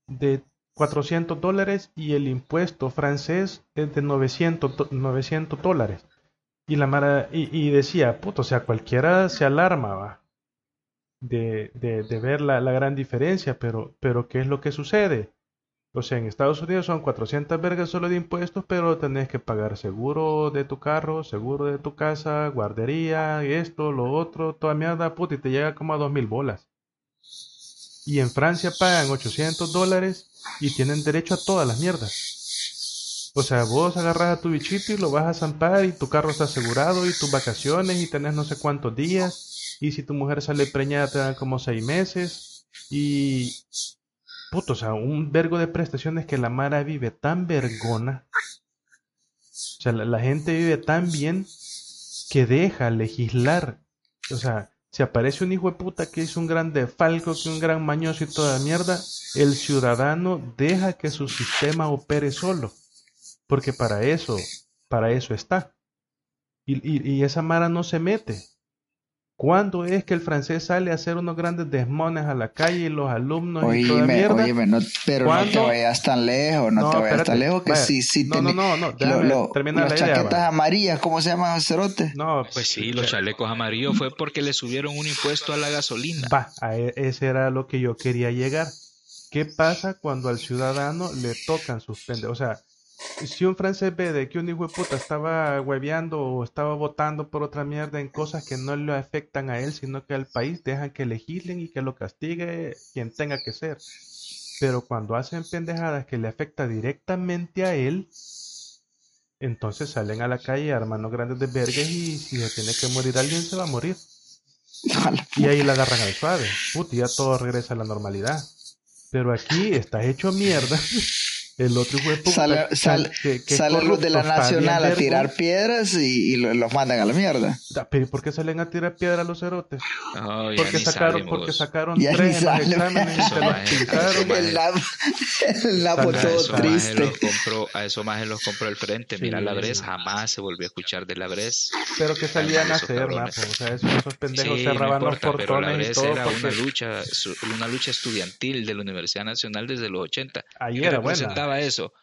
$400 y el impuesto francés es de $900. Y la Mara, y decía, puto, o sea, cualquiera se alarma, va, de ver la gran diferencia, pero ¿qué es lo que sucede? O sea, en Estados Unidos son 400 vergas solo de impuestos, pero tenés que pagar seguro de tu carro, seguro de tu casa, guardería, esto, lo otro, toda mierda, puta, y te llega como a 2,000 bolas. Y en Francia pagan $800 y tienen derecho a todas las mierdas. O sea, vos agarras a tu bichito y lo vas a zampar y tu carro está asegurado y tus vacaciones y tenés no sé cuántos días. Y si tu mujer sale preñada te dan como 6 meses. Y... puto, o sea, un vergo de prestaciones que la Mara vive tan vergona. O sea, la gente vive tan bien que deja legislar. O sea, si aparece un hijo de puta que es un gran defalco, que un gran mañoso y toda mierda, el ciudadano deja que su sistema opere solo. Porque para eso está. Y esa Mara no se mete. ¿Cuándo es que el francés sale a hacer unos grandes desmones a la calle y los alumnos y toda mierda? Oíme, no, pero no te vayas tan lejos, que vaya. sí No, termina los la idea. chaquetas amarillas, ¿cómo se llaman los cerotes? No, Pues sí, los chalecos amarillos fue porque le subieron un impuesto a la gasolina. Ese era lo que yo quería llegar. ¿Qué pasa cuando al ciudadano le tocan sus pendejos? O sea, si un francés ve de que un hijo de puta estaba hueveando o estaba votando por otra mierda en cosas que no le afectan a él, sino que al país, dejan que legislen y que lo castigue quien tenga que ser. Pero cuando hacen pendejadas que le afecta directamente a él, entonces salen a la calle, arman los grandes desvergues y si se tiene que morir alguien, se va a morir. Y ahí la agarran al suave. Puta, ya todo regresa a la normalidad. Pero aquí está hecho mierda. El otro hijo de puta salen los de la Nacional a tirar piedras y los mandan a la mierda. ¿Pero por qué salen a tirar piedras los cerotes? Porque sacaron ya 3 en los exámenes y se los explicaron. El Napo todo triste. A eso más los compró el frente. Mira, la Bres jamás se volvió a escuchar de la Bres. Pero que salían a hacer, Napo. O sea, esos pendejos cerraban los portones y todo. Era una lucha estudiantil de la Universidad Nacional desde los 80. Ahí era buena. Eso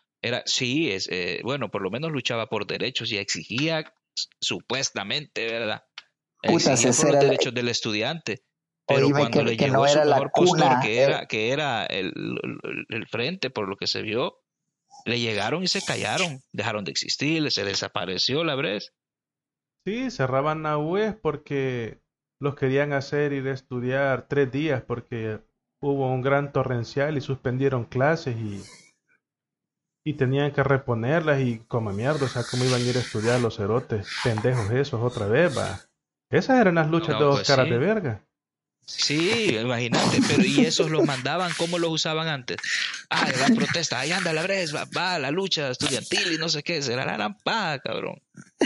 bueno, por lo menos luchaba por derechos y exigía supuestamente, ¿verdad? Exigía por los derechos del estudiante, pero cuando le llegó su mejor postor, que era el frente, por lo que se vio, le llegaron y se callaron, dejaron de existir, se desapareció la Bres. Sí, cerraban la UES porque los querían hacer ir a estudiar 3 días porque hubo un gran torrencial y suspendieron clases y tenían que reponerlas y como mierda, o sea, cómo iban a ir a estudiar los cerotes, pendejos esos otra vez, va. Esas eran las luchas de 2 caras de verga. Sí, imagínate, pero y esos los mandaban, ¿cómo los usaban antes? La protesta, ahí anda la Bres, va la lucha estudiantil y no sé qué, será la gran paja, cabrón.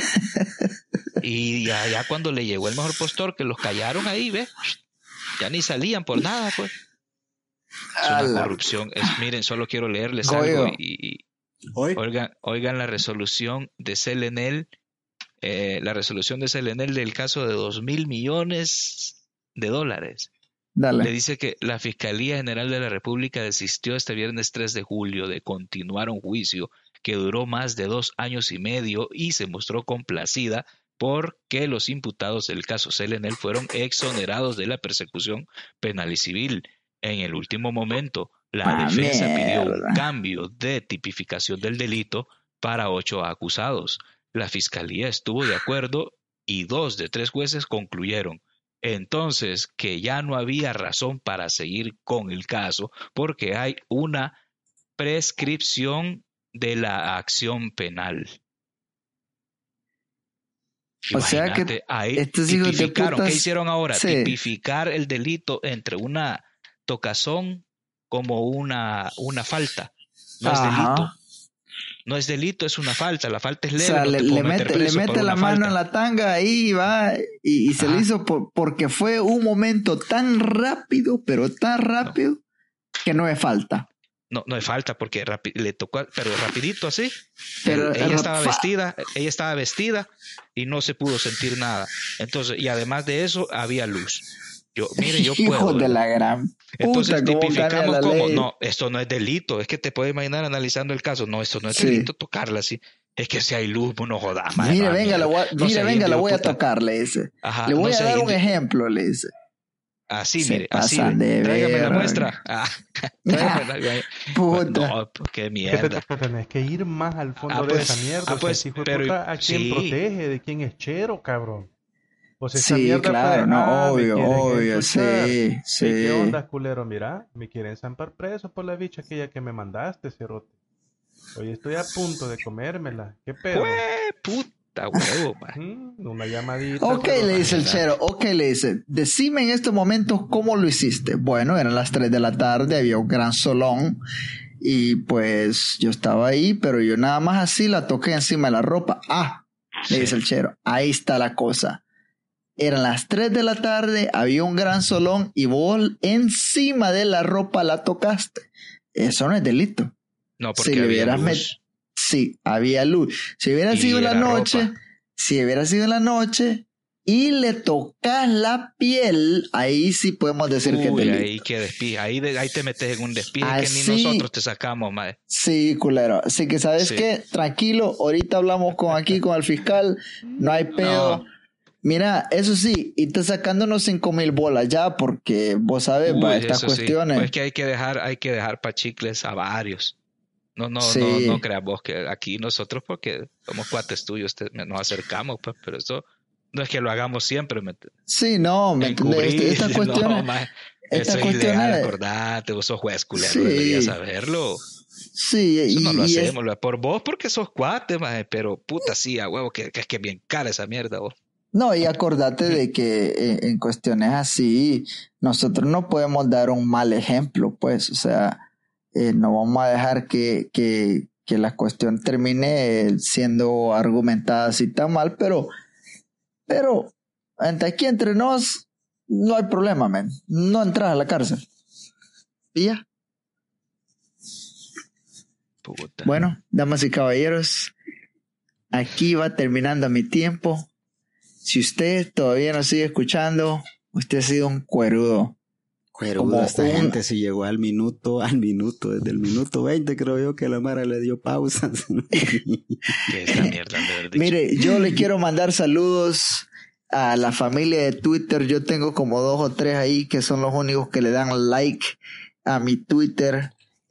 Y ya cuando le llegó el mejor postor, que los callaron ahí, ¿ves? Ya ni salían por nada, pues. Es una corrupción. Miren, solo quiero leerles algo y oigan la resolución de CELENEL, la resolución de CELENEL del caso de $2,000 millones. Dale. Le dice que la Fiscalía General de la República desistió este viernes 3 de julio de continuar un juicio que duró más de 2 años y medio y se mostró complacida porque los imputados del caso CELENEL fueron exonerados de la persecución penal y civil. En el último momento, la defensa pidió un cambio de tipificación del delito para 8 acusados. La Fiscalía estuvo de acuerdo y 2 de 3 jueces concluyeron entonces que ya no había razón para seguir con el caso porque hay una prescripción de la acción penal. O sea que ahí estos hijos de putas, ¿qué hicieron ahora? Sí. Tipificar el delito entre una tocazón como una falta. No es delito. No es delito, es una falta. La falta es leve. O sea, no le mete la mano en la tanga ahí va y se le hizo porque fue un momento tan rápido, pero tan rápido que no es falta. No es falta porque le tocó, pero rapidito así. Pero ella estaba vestida y no se pudo sentir nada. Entonces, y además de eso había luz. Yo puedo. Hijo de la gran puta. Entonces tipificamos como, no, esto no es delito. Es que te puedes imaginar analizando el caso. No, esto no es delito tocarla así. Es que si hay luz, no jodas. Mire, venga, la voy a tocar, le dice. Ajá, le voy a dar un ejemplo, le dice. Así, mire, así. Tráigame la muestra. Puta. No, qué mierda. Tenés que ir más al fondo de esa mierda. ¿A quién protege? ¿De quién es chero, cabrón? O sea, esa mierda claro, obvio, sí. ¿Qué onda, culero? Mira, me quieren zampar preso por la bicha aquella que me mandaste, cerote. Oye, estoy a punto de comérmela. ¿Qué pedo? Puta huevo, man. Una llamadita. Ok, le dice el chero. Ok, le dice, decime en estos momentos cómo lo hiciste. Bueno, eran las 3 de la tarde, había un gran solón. Y pues yo estaba ahí, pero yo nada más así la toqué encima de la ropa. Le dice el chero, ahí está la cosa. Eran las 3 de la tarde, había un gran solón y vos encima de la ropa la tocaste. Eso no es delito. No, porque había luz. Sí, había luz. Si hubiera sido en la noche, y le tocas la piel, ahí sí podemos decir que es delito. Ahí que despije, ahí te metes en un despije que Así, ni nosotros te sacamos, mae. Sí, culero. Así que, ¿sabes qué? Tranquilo, ahorita hablamos con el fiscal, no hay pedo. No. Mira, eso sí, y te sacando unos 5,000 bolas ya, porque vos sabes, estas cuestiones. Sí. Pues es que hay que dejar pa' chicles a varios. No creas vos que aquí nosotros, porque somos cuates tuyos, nos acercamos, pues, pero eso no es que lo hagamos siempre, Sí, no, me entendés. Estas cuestiones. No, estas eso es cuestiones. ilegal, acordate, vos sos juez culero, deberías saberlo. Sí, eso no lo hacemos, por vos porque sos cuate, maje, pero puta sí, a huevo, que es que bien cara esa mierda, vos. No, y acordate de que en cuestiones así, nosotros no podemos dar un mal ejemplo, pues, o sea, no vamos a dejar que la cuestión termine siendo argumentada así tan mal, pero aquí entre nos no hay problema, men. No entras a la cárcel. Y ya. Puta. Bueno, damas y caballeros, aquí va terminando mi tiempo. Si usted todavía nos sigue escuchando, usted ha sido un cuerudo. Cuerudo, esta gente si llegó al minuto, desde el minuto 20 creo yo que la Mara le dio pausas. ¿Qué esta mierda de haber dicho? Mire, yo le quiero mandar saludos a la familia de Twitter. Yo tengo como 2 o 3 ahí que son los únicos que le dan like a mi Twitter.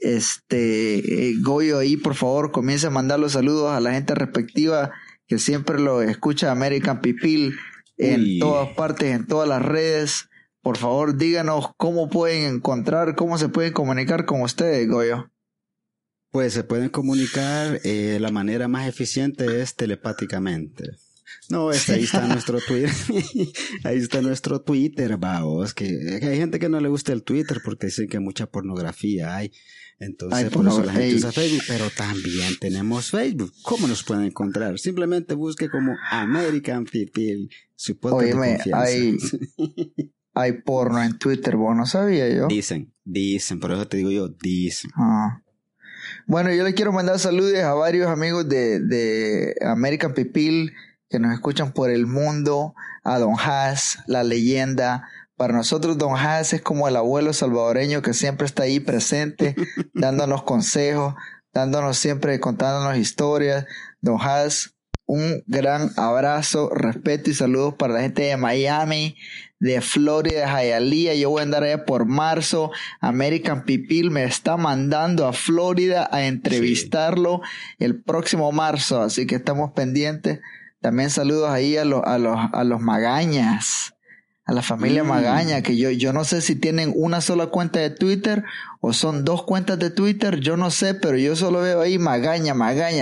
Goyo ahí, por favor, comience a mandar los saludos a la gente respectiva que siempre lo escucha American Pipil en todas partes, en todas las redes. Por favor, díganos cómo pueden encontrar, cómo se pueden comunicar con ustedes, Goyo. Pues se pueden comunicar, la manera más eficiente es telepáticamente. No, ahí está nuestro Twitter. Ahí está nuestro Twitter, vaos. Que hay gente que no le gusta el Twitter porque dicen que mucha pornografía hay. Entonces, por eso la gente usa Facebook, pero también tenemos Facebook. ¿Cómo nos pueden encontrar? Simplemente busque como American People, su podcast de confianza. Hay porno en Twitter, vos no sabía yo. Dicen, por eso te digo yo, dicen. Bueno, yo le quiero mandar saludos a varios amigos de American People que nos escuchan por el mundo, a Don Haas, la leyenda. Para nosotros Don Haas es como el abuelo salvadoreño que siempre está ahí presente, dándonos consejos, contándonos historias. Don Haas, un gran abrazo, respeto y saludos para la gente de Miami, de Florida, de Hialeah. Yo voy a andar allá por marzo. American Pipil me está mandando a Florida a entrevistarlo el próximo marzo, así que estamos pendientes. También saludos ahí a los Magañas, a la familia Magaña, que yo no sé si tienen una sola cuenta de Twitter o son 2 cuentas de Twitter, yo no sé, pero yo solo veo ahí Magaña.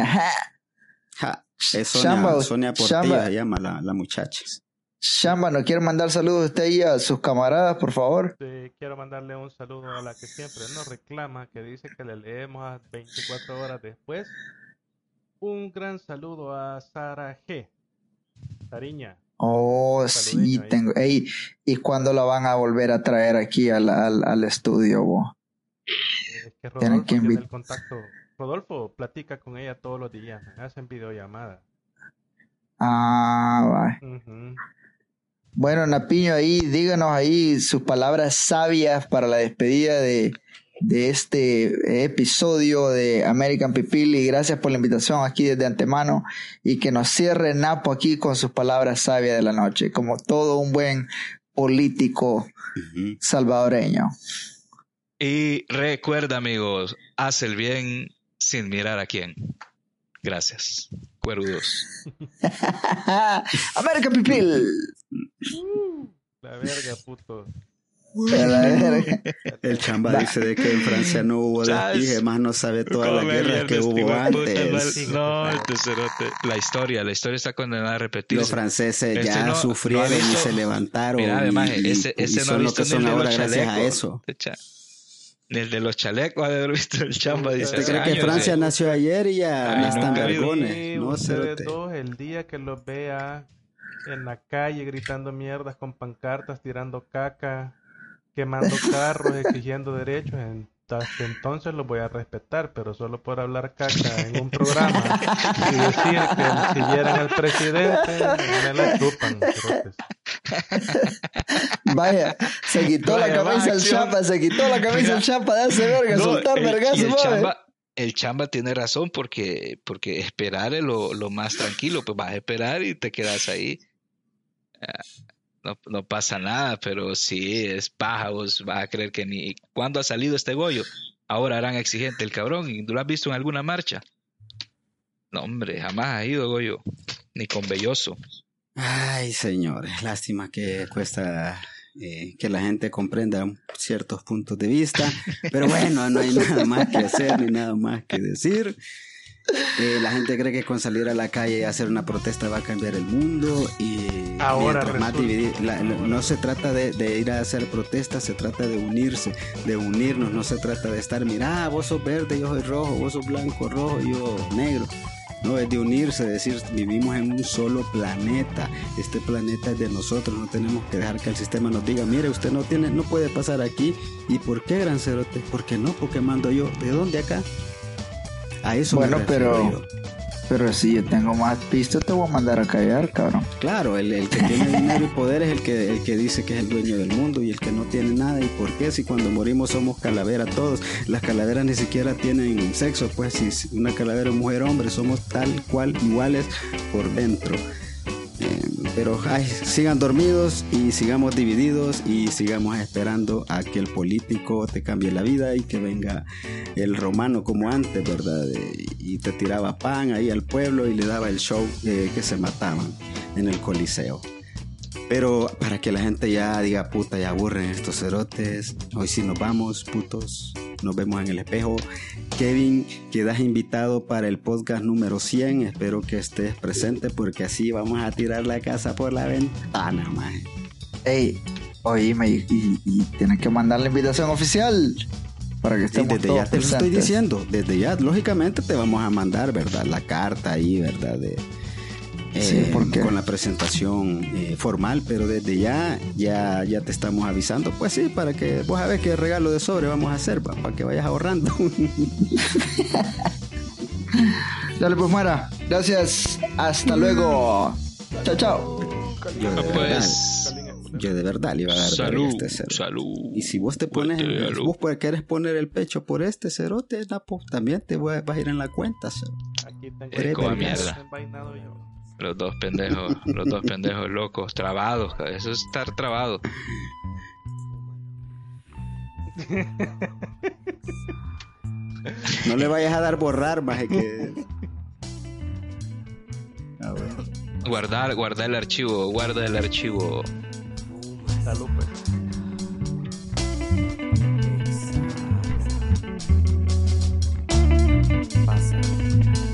Es Sonia Portilla, se llama la muchacha. Chamba, ¿no quiere mandar saludos usted ahí a sus camaradas, por favor? Sí, quiero mandarle un saludo a la que siempre nos reclama, que dice que le leemos a 24 horas después. Un gran saludo a Sara G. Sariña. Oh, sí, tengo. Ey, ¿y cuándo la van a volver a traer aquí al estudio, vos? Es que Rodolfo tiene el contacto. Rodolfo platica con ella todos los días, me hacen videollamada. Va. Bueno, Napiño, ahí, díganos ahí sus palabras sabias para la despedida de este episodio de American Pipil, y gracias por la invitación aquí desde antemano, y que nos cierre Napo aquí con sus palabras sabias de la noche, como todo un buen político salvadoreño. Y recuerda, amigos, haz el bien sin mirar a quién. Gracias. Cuerudos. American Pipil. La verga, puto. El Chamba dice de que en Francia no hubo despije, más no sabe todas las guerras que hubo antes. No, la historia está condenada a repetirse. Los franceses ya sufrieron y se levantaron. Mira, además, ese no ha lo que son ahora gracias a eso. El de los chalecos, haber visto el Chamba. Dice, ¿usted cree que Francia nació ayer y ya no están vergones? No, ustedes dos, el día que los vea en la calle gritando mierdas con pancartas, tirando caca, quemando carros, exigiendo derechos, hasta entonces lo voy a respetar, pero solo por hablar caca en un programa y decir que si vieran al presidente, me la chupan. Vaya, se quitó la camisa el Chapa, de ese verga, No, soltar vergazo, el chamba tiene razón porque esperar es lo más tranquilo, pues vas a esperar y te quedas ahí. No pasa nada, pero sí es paja, vos vas a creer que ni... ¿Cuándo ha salido este Goyo? Ahora harán exigente el cabrón, ¿y tú lo has visto en alguna marcha? No, hombre, jamás ha ido Goyo, ni con Belloso. Ay, señores, lástima que cuesta que la gente comprenda ciertos puntos de vista, pero bueno, no hay nada más que hacer ni nada más que decir. La gente cree que con salir a la calle y hacer una protesta va a cambiar el mundo y ahora más dividir, no se trata de ir a hacer protestas, se trata de unirse, de unirnos, no se trata de estar, mira, vos sos verde, yo soy rojo, vos sos blanco, rojo, yo negro. No, es de unirse, de decir, vivimos en un solo planeta. Este planeta es de nosotros, no tenemos que dejar que el sistema nos diga, mire, usted no puede pasar aquí. ¿Y por qué, gran cerote? ¿Por qué no? Porque mando yo. ¿De dónde acá? A eso bueno, me refiero yo. Pero si yo tengo más pistas, te voy a mandar a callar, cabrón. Claro, el que tiene dinero y poder es el que dice que es el dueño del mundo, y el que no tiene nada. ¿Y por qué? Si cuando morimos somos calavera todos. Las calaveras ni siquiera tienen sexo, pues si una calavera es mujer o hombre, somos tal cual iguales por dentro. Pero sigan dormidos y sigamos divididos y sigamos esperando a que el político te cambie la vida y que venga el romano como antes, ¿verdad? Y te tiraba pan ahí al pueblo y le daba el show que se mataban en el Coliseo. Pero para que la gente ya diga, puta, ya aburren estos cerotes, hoy sí nos vamos, putos, nos vemos en el espejo. Kevin, quedas invitado para el podcast número 100, espero que estés presente porque así vamos a tirar la casa por la ventana, maje. Ey, oíme, y tienes que mandar la invitación oficial para que estemos desde todos ya te lo presentes. estoy diciendo, desde ya, lógicamente te vamos a mandar, ¿verdad? La carta ahí, ¿verdad? Sí, porque con la presentación formal, pero desde ya te estamos avisando, pues sí, para que vos sabés qué regalo de sobre vamos a hacer, para que vayas ahorrando. Dale pues, Mara, gracias, hasta luego, chao. Yo de verdad le iba a dar salud, este cerote. salud. Y si vos te pones, vos querés poner el pecho por este cerote, Napo, también te vas a ir en la cuenta, cerote. Aquí tengo Como mierda. envainado yo. Los dos pendejos locos, trabados, eso es estar trabado. No le vayas a dar borrar, maje, que... Ah, bueno. Guarda el archivo, Salud, pues. Pasa.